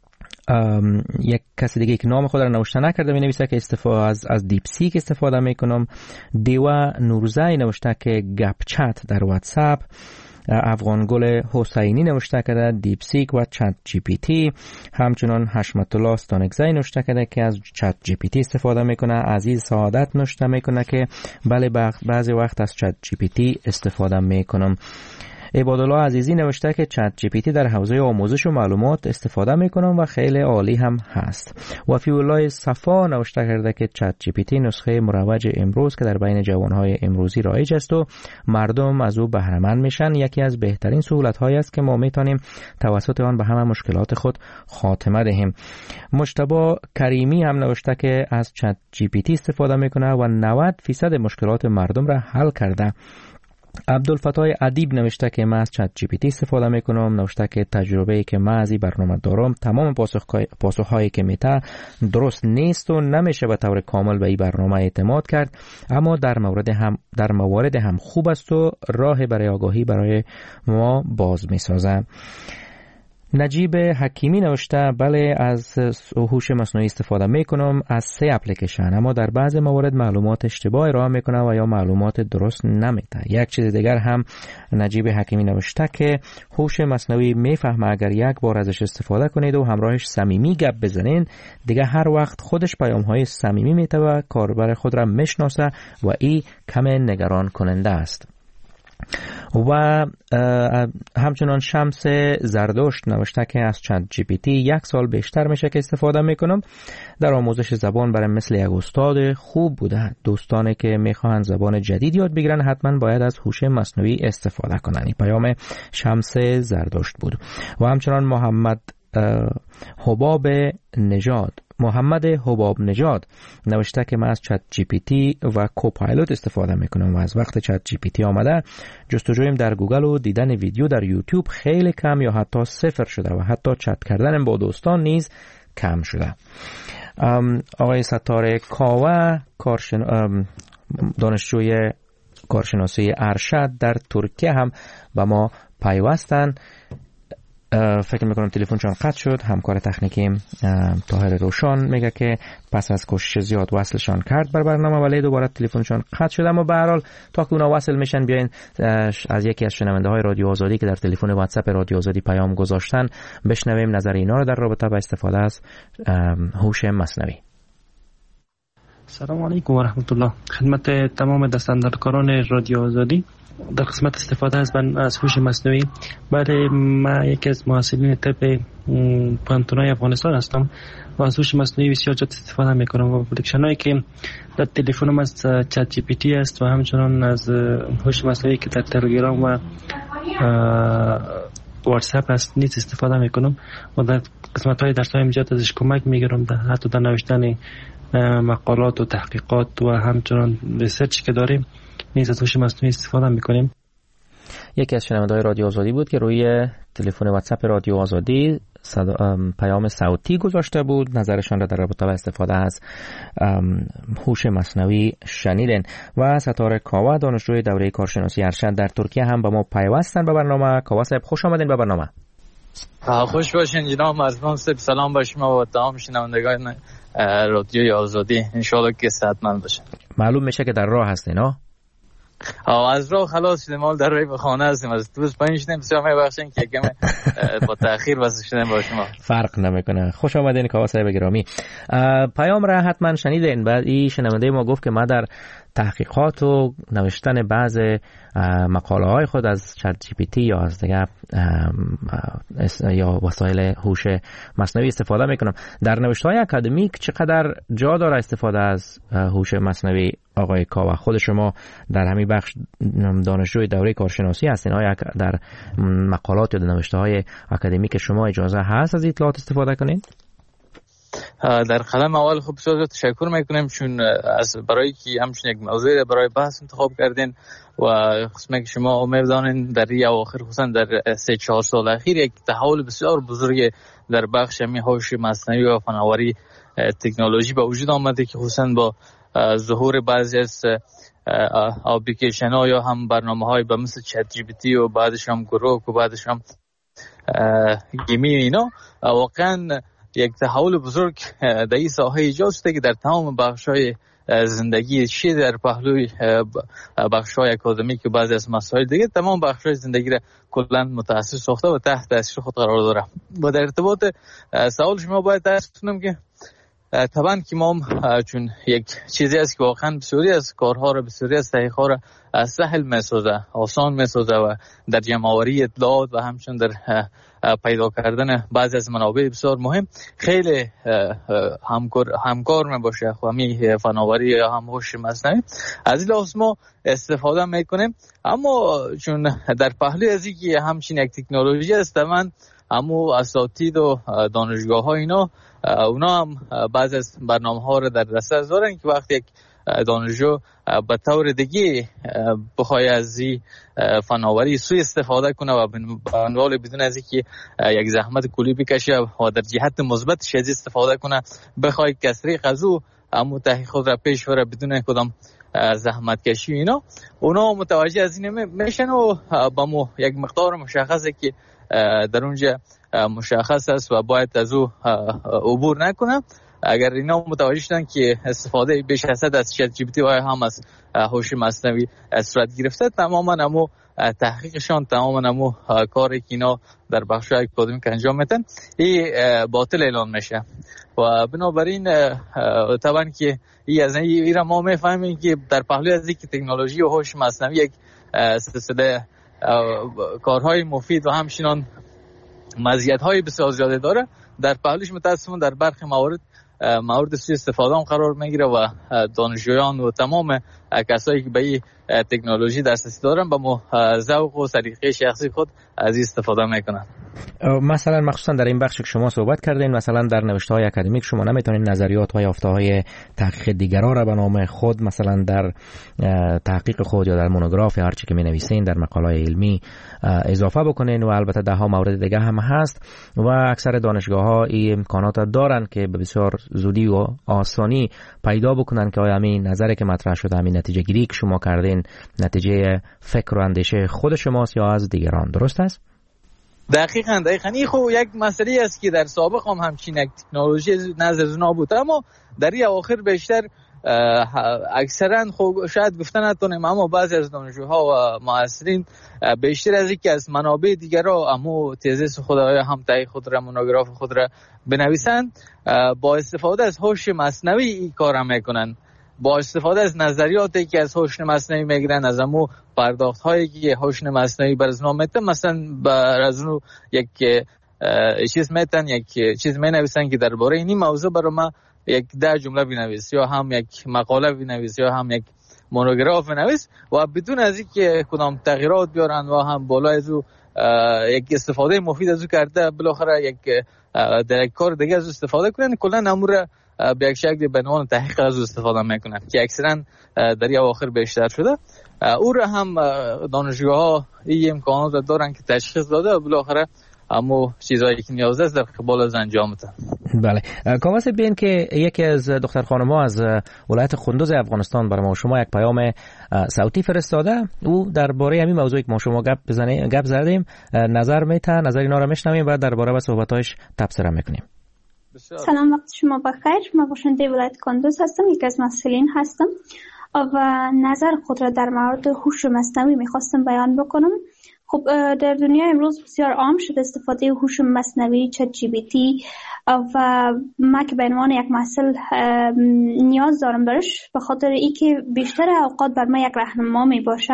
B: یک کسی دیگه که نام خود را نوشته نکرده می نویسه که استفاده از دیپ سیک استفاده میکنم. دیوا نورزای نوشته که گپ چت در واتساپ. افغانگل حسینی نوشته که دیپ سیک و چت جی پی تی. همچنان حشمت الله استانکزی نوشته که از چت جی پی تی استفاده میکنه. عزیز سعادت نوشته میکنه که بله بعضی وقت از چت جی پی تی استفاده میکنم. عبادالله عزیزی نوشته که چت جی پی تی در حوزه آموزش و معلومات استفاده میکنم و خیلی عالی هم هست. وفی الله صفا نوشته کرده که چت جی پی تی نسخه مروج امروز که در بین جوانهای امروزی رایج است و مردم از او بهره مند میشن. یکی از بهترین سهولت‌هایی است که ما میتونیم توسط آن به همه مشکلات خود خاتمه دهیم. مجتبی کریمی هم نوشته که از چت جی پی تی استفاده میکنه و 90% مشکلات مردم را حل کرده. عبدالفتاح ادیب نوشته که من از چت جی پی تی استفاده میکنم. نوشته که تجربه‌ای که من از این برنامه دارم، تمام پاسخهایی که میده درست نیست و نمیشه به طور کامل به این برنامه اعتماد کرد، اما در موارد هم خوب است و راه برای آگاهی برای ما باز میسازه. نجیب حکیمی نوشته بله از هوش مصنوعی استفاده میکنم از 3 اپلیکیشن، اما در بعض موارد معلومات اشتباه ارائه میکنه و یا معلومات درست نمیده. یک چیز دیگر هم نجیب حکیمی نوشته که هوش مصنوعی میفهمه اگر یک بار ازش استفاده کنید و همراهش صمیمی گپ بزنین دیگه هر وقت خودش پیام‌های صمیمی میده و کاربر خود را میشناسه و این کم نگران کننده است. و همچنان شمس زردشت نوشته که از چت جی پی تی 1 سال بیشتر میشه که استفاده میکنم. در آموزش زبان برای مثل یک استاد خوب بوده. دوستانی که میخواهند زبان جدید یاد بگیرن حتما باید از هوش مصنوعی استفاده کنن. این پیام شمس زردشت بود. و همچنان محمد حباب نژاد نوشته که من از چت جی پی تی و کوپایلوت استفاده میکنم و از وقت چت جی پی تی آمده جستجویم در گوگل و دیدن ویدیو در یوتیوب خیلی کم یا حتی 0 شده و حتی چت کردن با دوستان نیز کم شده. آقای ستاره کاوه دانشجوی کارشناسی ارشد در ترکیه هم با ما پیوستن. فکر میکنم تلفنشان قطع شد. همکار تکنیکی طاهر روشان میگه که پس از کوشش زیاد وصلشان کرد بر برنامه ولی دوباره تلفنشان قطع شد. اما به هر حال تا که اونا وصل میشن بیاین از یکی از شنونده های رادیو آزادی که در تلفن واتساپ رادیو آزادی پیام گذاشتن بشنویم نظر اینا رو در رابطه با استفاده از هوش مصنوعی.
M: سلام علیکم و رحمت الله. خدمت تمام دستاندرکاران رادیو آزادی. در قسمت استفاده از هوش مصنوعی، برای من یکی از محصلین طب پانتونای افغانستان هستم و از هوش مصنوعی بسیار زیاد استفاده میکنم و اپلیکیشنایی که در تلفنم از چت جی پی تی است و همچنان از هوش مصنوعی که در تلگرام و واتساپ است نیز استفاده میکنم و در قسمت های درس های زیاد ازش کمک میگیرم، حتی در نوشتن مقالات و تحقیقات و همچنان ریسرچ که داریم نیز از هوش مصنوعی استفاده میکنیم.
B: یکی از شنونده‌های رادیو آزادی بود که روی تلفن واتساپ رادیو آزادی پیام صوتی گذاشته بود، نظرشان را در رابطه با استفاده از هوش مصنوعی شنیدن. و ستاره کاوه دانشجوی دوره کارشناسی ارشد در ترکیه هم با ما پیوستن به برنامه. کاوه صاحب خوش آمدین به برنامه.
N: خوش باشین جناب مرزبان صاحب. سلام به شما و تمام شنوندگان رادیوی آزادی. انشالله که صحتمند باشین.
B: معلوم میشه که در راه هستین ها؟
N: از راه خلاص شدیم، حال در راه به خانه هستیم. از اتوبوس پایین شدیم، بسیار میبخشین که کم با تأخیر واسه شدیم با شما.
B: فرق نمیکنه. خوش آمدین کاوه صاحب گرامی. پیام را حتما شنیدین. بعد این شنونده ما گفت که ما در تحقیقات و نوشتن بعض مقاله های خود از چت جی پی تی یا از دیگه یا وسایل هوش مصنوعی استفاده میکنم. در نوشته های اکادمیک چقدر جا داره استفاده از هوش مصنوعی؟ آقای کاوه خود شما در همین بخش دانشجوی دوره کارشناسی هستین، آیا در مقالات یا نوشته های اکادمیک شما اجازه هست از اطلاعات استفاده کنین؟
N: در قدم اول خب بسیار تشکر میکنم چون از برای که همچنین یک موضوع برای بحث انتخاب کردین و قسمه که شما امید دارین در این اواخر خصوصا در 3-4 سال اخیر یک تحول بسیار بزرگ در بخش هوش مصنوعی و فناوری تکنولوژی به وجود آمده که خصوصا با ظهور بعضی از اپلیکیشن ها یا هم برنامه های به مثل چت جی پی تی و بعدش هم گروک و بعدش هم گیمی اینا واقعا یک تحول بزرگ در این ساحه ایجاد شده که در تمام بخش‌های زندگی چه در پهلوی بخش‌های اکادمیک و بعضی از مسائل دیگه تمام بخش‌های زندگی را کلاً متأثر ساخته و تحت تاثیر خود قرار داره. و در ارتباط سوال شما باید درست کنم که طبعا که ما چون یک چیزی است که واقعا بسیاری از کارها را بسیاری از تحقیقات را سهل می‌سازه، آسان می‌سازه و در جمع‌آوری اطلاعات و همچنین در پیدا کردن بعضی از منابع بسیار مهم خیلی همکار میباشه همین فناوری یا هم هوش مصنوعی. از این لحاظ ما استفاده میکنیم، اما چون در پهلوی از اینکه همچین یک تکنولوژی است من اما اساتید و دانشگاه ها اونا هم بعضی از برنامه ها رو در دسترس دارن که وقتی یک دانشجو به طور دیگه بخوای از این فناوری سوء استفاده کنه و بنوال بدون از اینکه یک زحمت کلی بکشه و در جهت مثبت شدید استفاده کنه بخوای کسری قضو اما تحقیقات را پیش بره بدون کدام زحمت کشی اونا متوجه از این میشن و با یک مقدار مشخصه که در اونجا مشخص است و باید از او عبور نکنه. اگر اینا متوجه شدن که استفاده بیش از حد از چت جی پی تی و هم از هوش مصنوعی صورت گرفته، تماما امو تحقیقشان، تماما امو کاری که اینا در بخش‌های اکادمیک انجام میدن این باطل اعلان میشه. و بنابراین طبعا که این از این را ما میفهمیم که در پهلوی از اینکه تکنولوژی و هوش مصنوعی یک سلسله کارهای مفید و همچنان مزیت‌های بسیار زیاده داره، در پهلوش متأسفانه در برخی موارد سوء استفاده هم قرار میگیره و دانشجویان و تمام کسایی که به این تکنولوژی دسترسی دارن با ذوق و سلیقه شخصی خود از این استفاده میکنن.
B: مثلا مخصوصا در این بخش که شما صحبت کردین، مثلا در نوشته‌های اکادمیک شما نمیتونین نظریات و یافته‌های تحقیق دیگران را به نام خود مثلا در تحقیق خود یا در مونوگراف یا هر چی که می‌نویسین در مقاله‌های علمی اضافه بکنین. و البته ده ها مورد دیگه هم هست و اکثر دانشگاه‌ها این امکانات دارن که به بسیار زودی و آسانی پیدا بکنن که آیا همین نظری که مطرح شده، همین نتیجه گیری که شما کردین نتیجه فکر و اندیشه خود شماست یا از دیگران، درست است؟
N: دقیقاً این خب یک مسئله است که در سابق هم همچین یک تکنولوژی نظر زنا بود، اما در این اواخر بیشتر اکثرا خب شاید گفتن نتونیم، اما بعضی از دانشجوها و معاصرین بیشتر از اینکه از منابع دیگر را امو تزیس خود هم تحقیق خود را، مونوگراف خود را بنویسند، با استفاده از هوش مصنوعی این کار میکنن، با استفاده از نظریاتی که از هوش مصنوعی میگیرن، از امو پرداخت هایی که هوش مصنوعی بر از میتن، مثلا بر از اون یک چیز میتن، یک چیز مینویسن که درباره این موضوع برای ما یک 10 جمله بنویس یا هم یک مقاله بنویس یا هم یک مونوگراف بنویس و بدون از اینکه کدام تغییرات بیارن و هم بالای از او یک استفاده مفید از او کرده بالاخره یک در یک کار دیگه از استفاده کنن، کلا امور به یک شکل به عنوان تحقیق از استفاده میکنن که اکثرا در این اواخر بیشتر شده. او را هم دانشگاه‌ها این امکانات دارن که تشخیص داده و بالاخره اما چیزایی که نیاز است در قبال از انجام میدن.
B: بله، کاماس بین که یکی از دختر خانم‌ها از ولایت قندوز افغانستان برای ما شما یک پیام صوتی فرستاده، او درباره همین موضوعی که ما شما گپ زدیم نظر میته، نظر اینا رو میشنویم و درباره و صحبتاش تبصره میکنیم.
O: سلام، وقت شما بخیر. من باشنده ولایت قندوز هستم، یک از مسئولین هستم و نظر خود را در مورد هوش مصنوعی میخواستم بیان بکنم. خب در دنیا امروز بسیار عام شده استفاده هوش مصنوعی، چت جی پی تی، و ما که به عنوان یک محصل نیاز دارم برش، به خاطر اینکه بیشتر اوقات بر ما یک راهنما می باشه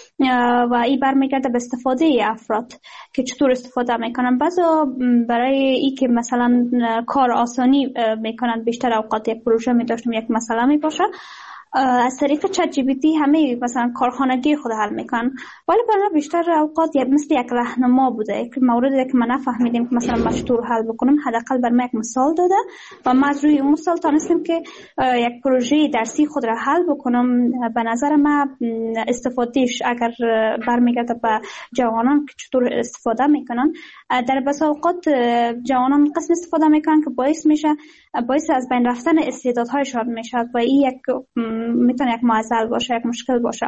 O: و این برمیگرده به استفاده افراد که چطور استفاده میکنن. بعضا برای اینکه مثلا کار آسانی میکنن، بیشتر اوقات یک پروژه می داشتم یک مسئله می باشه، از طریق چت جی پی تی همه مثلا کارخانگی خود حل میکنن، ولی برای بیشتر اوقات مثل یک راهنما بوده. یک موردی که ما نفهمیدیم که مثلا ما چطور حل بکنیم، حداقل بر ما یک مثال داده و ما از روی اون مثال تونستیم که یک پروژه درسی خود را حل بکنم. به نظر ما استفادهش اگر برمیگرده به جوانان که چطور استفاده میکنن، در بس اوقات جوانان قسم استفاده میکنن که باعث از بین رفتن استعدادهایشان میشه و این یک میتونه یک معضل باشه، یک مشکل باشه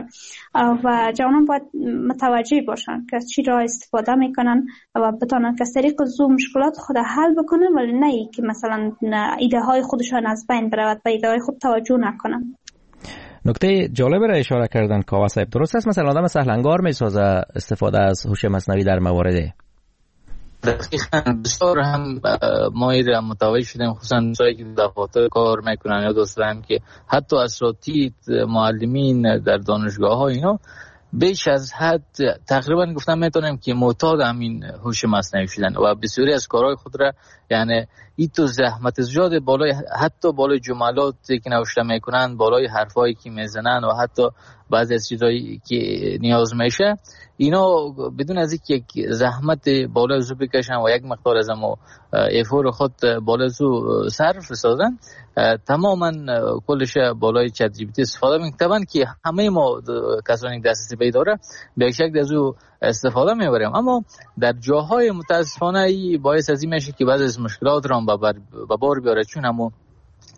O: و جوانان باید متوجه باشن که چی را استفاده میکنن و بتونن که از طریق زو مشکلات خود حل بکنن، ولی نه ای که مثلا ایده های خودشان از بین برود و ایده های خود توجه نکنن.
B: نکته جالب را اشاره کردن کاوا صاحب، درست است؟ مثلا آدم سهلنگار میسازه استفاده از هوش مصنوعی در موارد
N: دقیقاً بسیار هم ما ایره متوجه شدیم، خصوصا دوستایی که دفاتر کار میکنن یا دوستان که حتی اساتید معلمین در دانشگاه ها اینا بیش از حد تقریبا گفتم میتونیم که معتاد همین هوش مصنوعی شدن و بسیاری از کارهای خود را، یعنی این تو زحمت زیاد بالای حتی بالای جملاتی که نوشته میکنن، بالای حرفایی که میزنن و حتی بعضی از چیزایی که نیاز میشه، اینا بدون از اینکه یک زحمت بالای زو بکشن و یک مقدار از امو افور خود بالای زو صرف سازن، تماما کلش بالای چت جی پی تی استفاده میکنن. طبعا که همه ما کسانی دسترسی پیدا داره به یک شکل از او استفاده میبریم، اما در جاهای متاسفانه باعث از این میشه که بعضی از مشکلات را به بار بیاره، چون همو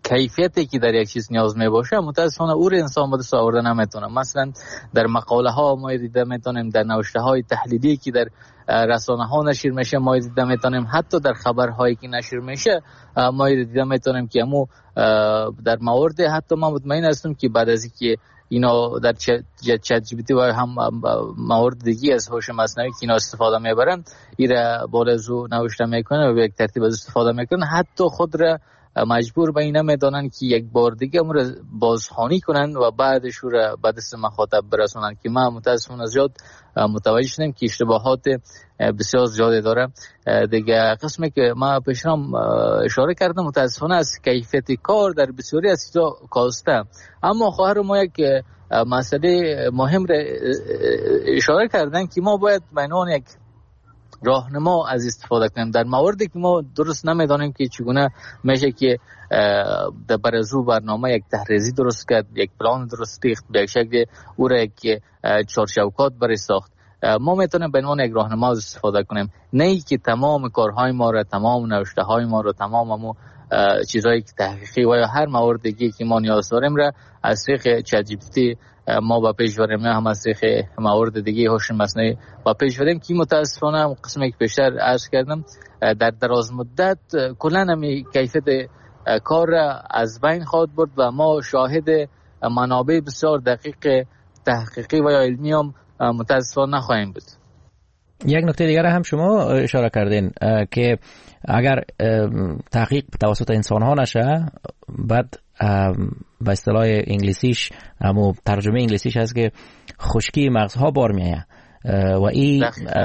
N: کیفیتی که در یک چیز نیاز می باشه متاسفانه او انسان به دست آورده نمیتونه. مثلا در مقاله ها ما دیده میتونیم، در نوشته های تحلیلی که در رسانه ها نشر میشه ما دیده میتونیم، حتی در خبرهایی که نشر میشه ما دیده میتونیم که امو در موارد حتی ما مطمئن هستم که بعد از اینکه اینا در چت جی پی تی و هم موارد دیگه از هوش مصنوعی که اینا استفاده میبرن ایره بالازو نوشته میکنه و به یک ترتیب از استفاده میکنن، حتی خود را مجبور به اینا میدانن که یک بار دیگه امور بازخوانی کنن و بعدش رو به دست مخاطب برسونن که ما متاسفانه زیاد متوجه شدیم که اشتباهات بسیار زیادی داره. دیگه قسمی که ما پیشرام اشاره کردم متاسفانه از کیفیت کار در بسیاری از چیزا کاسته، اما خواهر ما یک مسئله مهم را اشاره کردن که ما باید به عنوان یک راهنما از استفاده کنیم در مواردی که ما درست نمیدانیم که چگونه میشه که در برازو برنامه یک تحریزی درست کرد، یک پلان درست ریخت، به یک شکل او را یک چارچوکات برای ساخت. ما میتونیم به عنوان یک راهنما استفاده کنیم، نه ای که تمام کارهای ما را، تمام نوشته های ما را، تمام چیزایی که تحقیقی و یا هر موارد دیگه که ما نیاز داریم را از طریق چت جی پی تی ما با پیش بریم، هم از طریق موارد دیگه هوش مصنوعی با پیش بریم که متاسفانه قسمی که بیشتر عرض کردم در دراز مدت کلا همی کیفیت کار از بین خواهد برد و ما شاهد منابع بسیار دقیق تحقیقی و یا علمی هم متاسفانه نخواهیم بود.
B: یک نکته دیگر هم شما اشاره کردین که اگر تحقیق توسط انسان ها نشه، بعد به اصطلاح انگلیسیش اما ترجمه انگلیسیش هست که خشکی مغزها بار میآید و این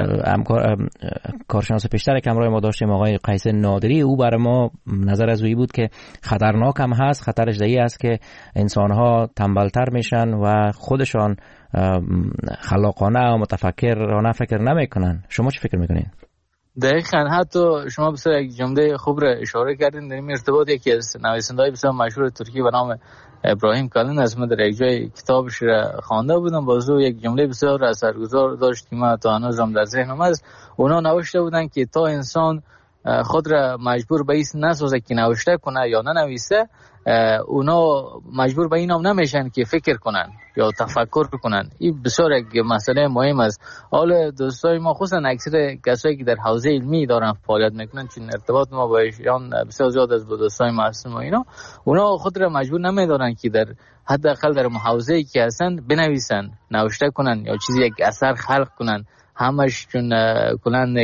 B: کارشناس پیشتر که همراه ما داشتیم آقای قیس نادری، او برای ما نظر از اویی بود که خطرناک هم هست، خطرش دیگه است که انسان‌ها تنبلتر میشن و خودشان خلاقانه و متفکرانه فکر نمیکنن. شما چی فکر میکنین؟
N: دقیقاً، حتی شما بسیار یک جمله خوب را اشاره کردین در این ارتباط. یکی از نویسنده‌های بسیار مشهور ترکی به نام ابراهیم کالین از من در یک جای کتابش را خوانده بودم، بازو یک جمله بسیار اثرگذار داشت که من تا هنوزم در ذهنم است. اونا نوشته بودن که تا انسان خود را مجبور به این نسازه که نوشته کنه یا ننویسه، اونا مجبور به این هم نمیشن که فکر کنن یا تفکر کنن. این بسیار یک مسئله مهم است. حالا دوستای ما خصوصا اکثر کسایی که در حوزه علمی دارن فعالیت میکنن، چون ارتباط ما با ایشان بسیار زیاد از دوستای ما هستن و اونا خود را مجبور نمیدارن که در حداقل در حوزه‌ای که هستن بنویسن، نوشته کنن یا چیزی یک اثر خلق کنن. همش چون کلا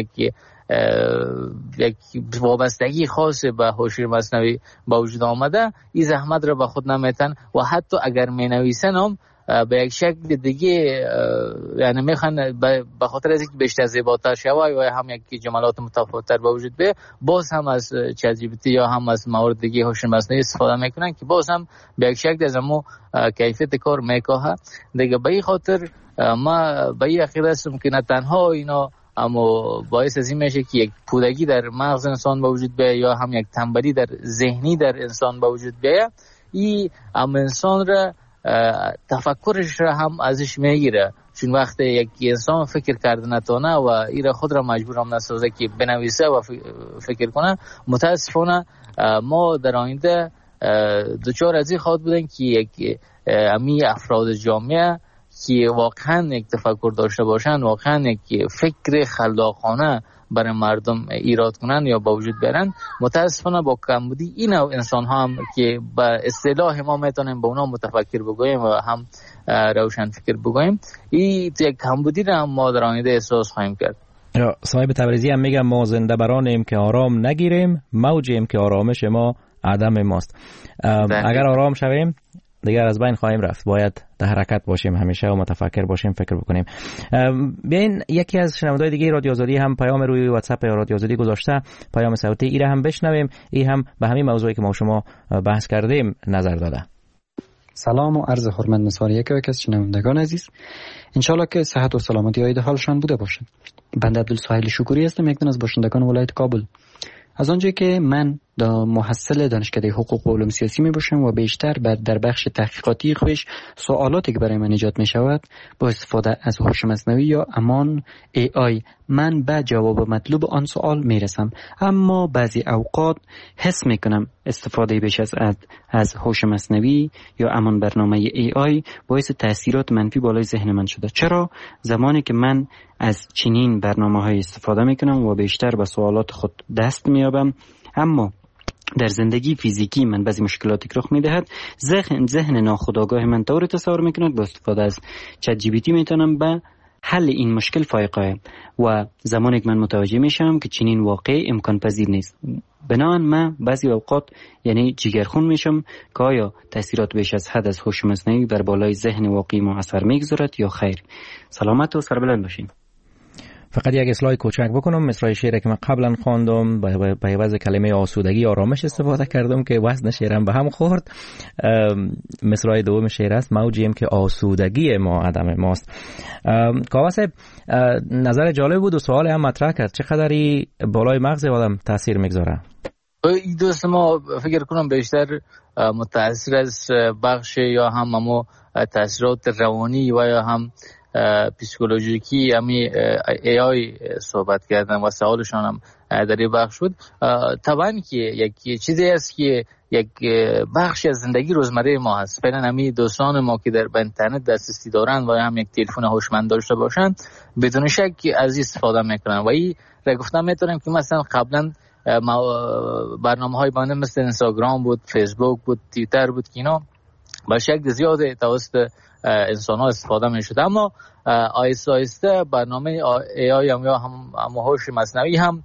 N: یک وابستگی خاص به هوش مصنوعی با وجود آمده، این زحمت را به خود نمیتن و حتی اگر می نویسن هم به یک شکل دیگه، یعنی میخوان به خاطر از اینکه بیشتر زیباتر شوی و هم یک جملات متفاوت‌تر به وجود بیاد، باز هم از چت جی پی تی یا هم از موارد دیگه هوش مصنوعی استفاده میکنن که باز هم به یک شکل از امو کیفیت کار میکاهه دیگه. به این خاطر ما به این عقیده هستم که نه تنها اینا اما باعث از این میشه که یک پودگی در مغز انسان به وجود بیاید یا هم یک تنبلی در ذهنی در انسان به وجود بیاید، این هم انسان را تفکرش را هم ازش میگیره. چون وقتی یک انسان فکر کرده نتونه و این خود را مجبور هم نسازه که بنویسه و فکر کنه، متاسفانه ما در آینده دچار از این خواهد بودن که یک امی افراد جامعه که واقعا یک تفکر داشته باشن، واقعا یک فکر خلاقانه برای مردم ایراد کنن یا با وجود بیارن، متاسفانه با کمبودی این انسان ها هم که به اصطلاح ما میتونیم به اونا متفکر بگوییم و هم روشن فکر بگوییم، این یک کمبودی را هم ما در آینده احساس خواهیم کرد.
B: صاحب تبریزی هم میگم ما زنده برانیم که آرام نگیریم، موجیم که آرامش ما عدم ماست. اگر آرام شویم دیگر از بین خواهیم رفت. باید در حرکت باشیم همیشه و متفکر باشیم، فکر بکنیم. بیاین یکی از شنونده‌های دیگه رادیو آزادی هم پیام روی واتساپ رادیو آزادی گذاشته، پیام صوتی، ایره هم بشنویم. این هم به همین موضوعی که ما شما بحث کردیم نظر داده.
P: سلام و عرض حرمت نثار یک از شنوندگان عزیز، انشالله که صحت و سلامتی عید حالشان بوده باشد. بنده عبدالساحل شکوری هستم، یک از باشندگان ولایت کابل. از آنجایی که من محصل دانشکده حقوق و علوم سیاسی می باشم و بیشتر در بخش تحقیقاتی خویش سوالاتی که برای من ایجاد می شود با استفاده از هوش مصنوعی یا همان AI من به جواب مطلوب آن سوال می رسم. اما بعضی اوقات حس می کنم استفاده بیش از هوش مصنوعی یا همان برنامه AI باعث تاثیرات منفی بالای ذهن من شده. چرا؟ زمانی که من از چنین برنامه‌های استفاده می کنم و بیشتر به سوالات خود دست می یابم، اما در زندگی فیزیکی من بعضی مشکلاتی که رخ میدهد ذهن ناخودآگاه من طور تصور میکند با استفاده از چت جی پی تی میتونم به حل این مشکل فائقه و زمانی که من متوجه میشم که چنین واقع امکان پذیر نیست، بنابراین من بعضی اوقات یعنی جگرخون میشم که آیا تاثیرات بیش از حد از هوش مصنوعی بر بالای ذهن واقعی ما اثر میگذارد یا خیر. سلامت و سربلند باشین.
B: فقط یک اصلاح کوچک بکنم، مصرع شعری که من قبلا خواندم به عوض کلمه آسودگی آرامش استفاده کردم که وزن شعرم به هم خورد. مصرع دوم شعر است موجیم که آسودگی ما عدم ماست. کاوه صاحب نظر جالب بود و سوال هم مطرح کرد، چقدری بالای مغز آدم تاثیر میگذاره؟
N: این دوست ما فکر کنم بیشتر متاثر از بخش یا هم تاثیرات روانی و یا هم پسیکولوژیکی همی AI صحبت کردن و سوالشان هم در این بخش شد. طبعا که یک چیزی است که یک بخشی از زندگی روزمره ما هست. فعلا همی دوستان ما که در اینترنت دسترسی دارن و هم یک تلفن هوشمند داشته باشن بدون شک از این استفاده میکنن و این را گفتم میتونم که مثلا قبلا برنامه‌های بانده مثل اینستاگرام بود، فیسبوک بود، توییتر بود که اینا با شک زیاد توسط انسان ها استفاده می شد، اما آیسته آیسته برنامه AI یا هم هوش مصنوعی هم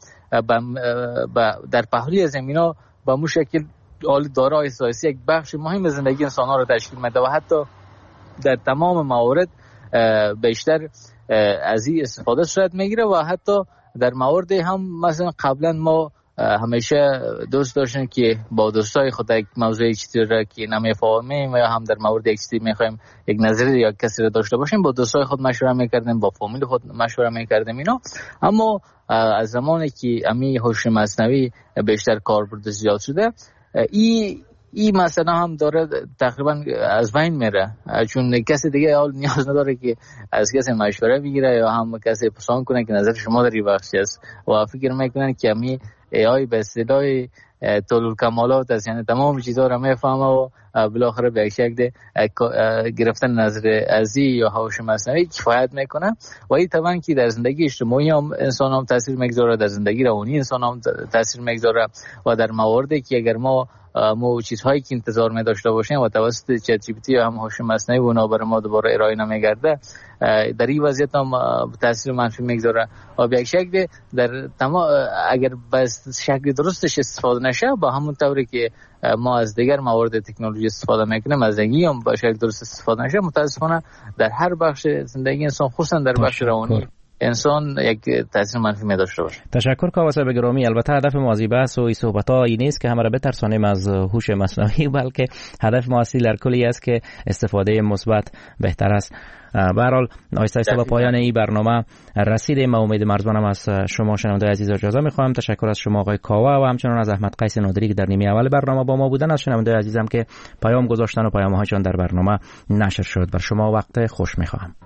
N: در پهلوی زمین ها به مو شکل حال داره آیسته آیسته یک بخش مهم زندگی انسان ها رو تشکیل میده و حتی در تمام موارد بیشتر از این استفاده صورت میگیره و حتی در موارد هم مثلا قبلا ما همیشه دوست داشتن که با دوستای خود یک موضوع چیزی را که نمیفهمیم و یا هم در مورد یک چیزی میخوایم یک نظری یا کسی را داشته باشیم با دوستای خود مشوره میکردیم، با فامیل خود مشوره میکردیم اینا. اما از زمانی که امی هوش مصنوعی بیشتر کاربرد زیاد شده این مثلا هم داره تقریبا از بین میره، چون کسی دیگه حال نیاز نداره که از کسی مشوره بگیره یا هم کسی پرسان کنه که نظر شما در این بخشی است و فکر میکنن که امی AI به اصطلاح طول کمالات است، یعنی تمام چیزها را میفهمه و بالاخره به یک شکل گرفتن نظر ازی یا هوش مصنوعی کفایت میکنه و این طبعا که در زندگی اجتماعی هم انسان هم تاثیر میگذاره، در زندگی روانی انسان هم تاثیر میگذاره و در مواردی که اگر ما چیزهایی که انتظار می داشته باشیم و توسط چت جی پی تی یا هم هوش مصنوعی اونا برای ما دوباره ارائه نمیگرده، در این وضعیت هم تاثیر منفی میگذاره و به یک شکل در تمام اگر به شکل درستش استفاده نشه با همون طوری که ما از دیگر موارد تکنولوژی استفاده میکنیم از زندگی هم به شکل درست استفاده نشه، متاسفانه در هر بخش زندگی انسان خصوصا در بخش روانی انسان یک تاثیر منفی می داشته باشه.
B: تشکر کاوه صاحب گرامی. البته هدف ما از این بحث و این صحبت‌ها این نیست که همه را بترسانیم از هوش مصنوعی، بلکه هدف ما اصلی در کلی است که استفاده مثبت بهتر است. به هر حال آهسته آهسته به پایان این برنامه رسیدیم. من امید مرزبانم از شما شنونده عزیز اجازه می‌خوام. تشکر از شما آقای کاوه و همچنین از احمد قیس نادری که در نیمه اول برنامه با ما بودن، از شنونده عزیزم که پیام گذاشتن و پیام‌هاشون در برنامه نشر شد. بر شما وقت خوش می‌خواهم.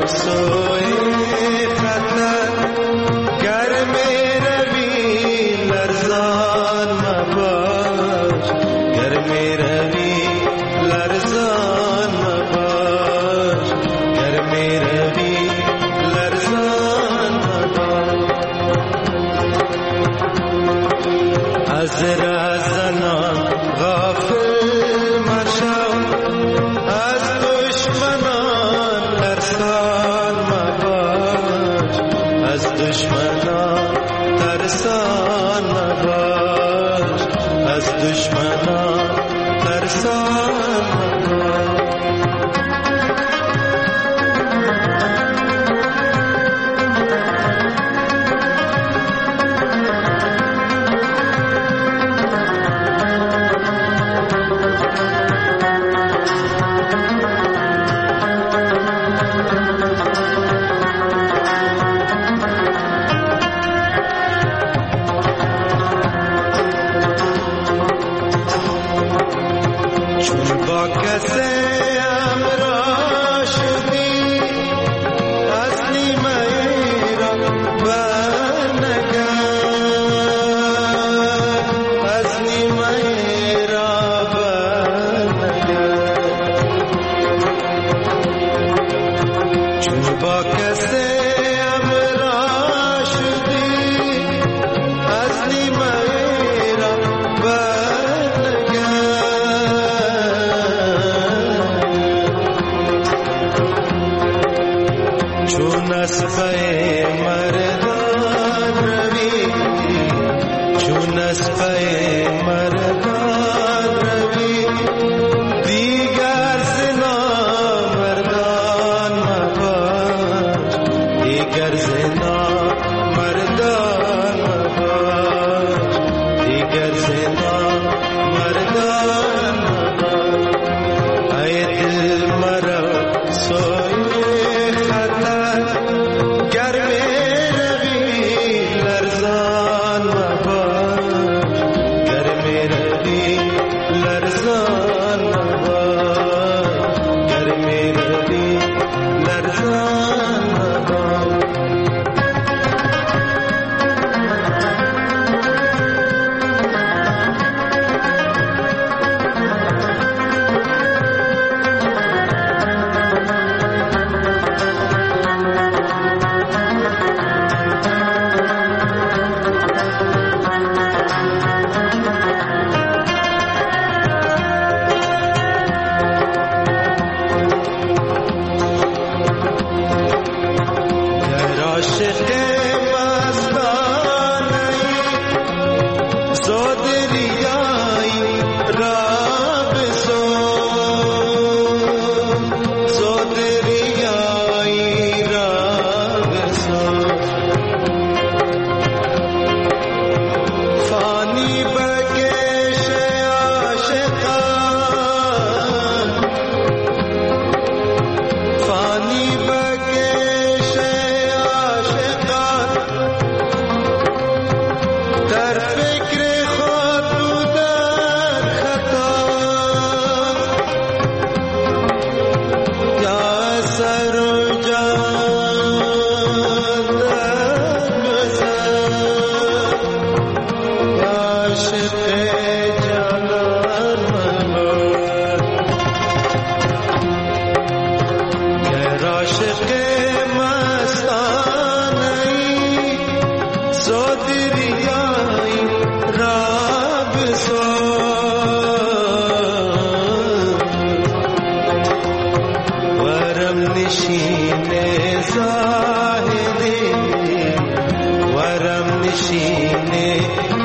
Q: ورم نشینه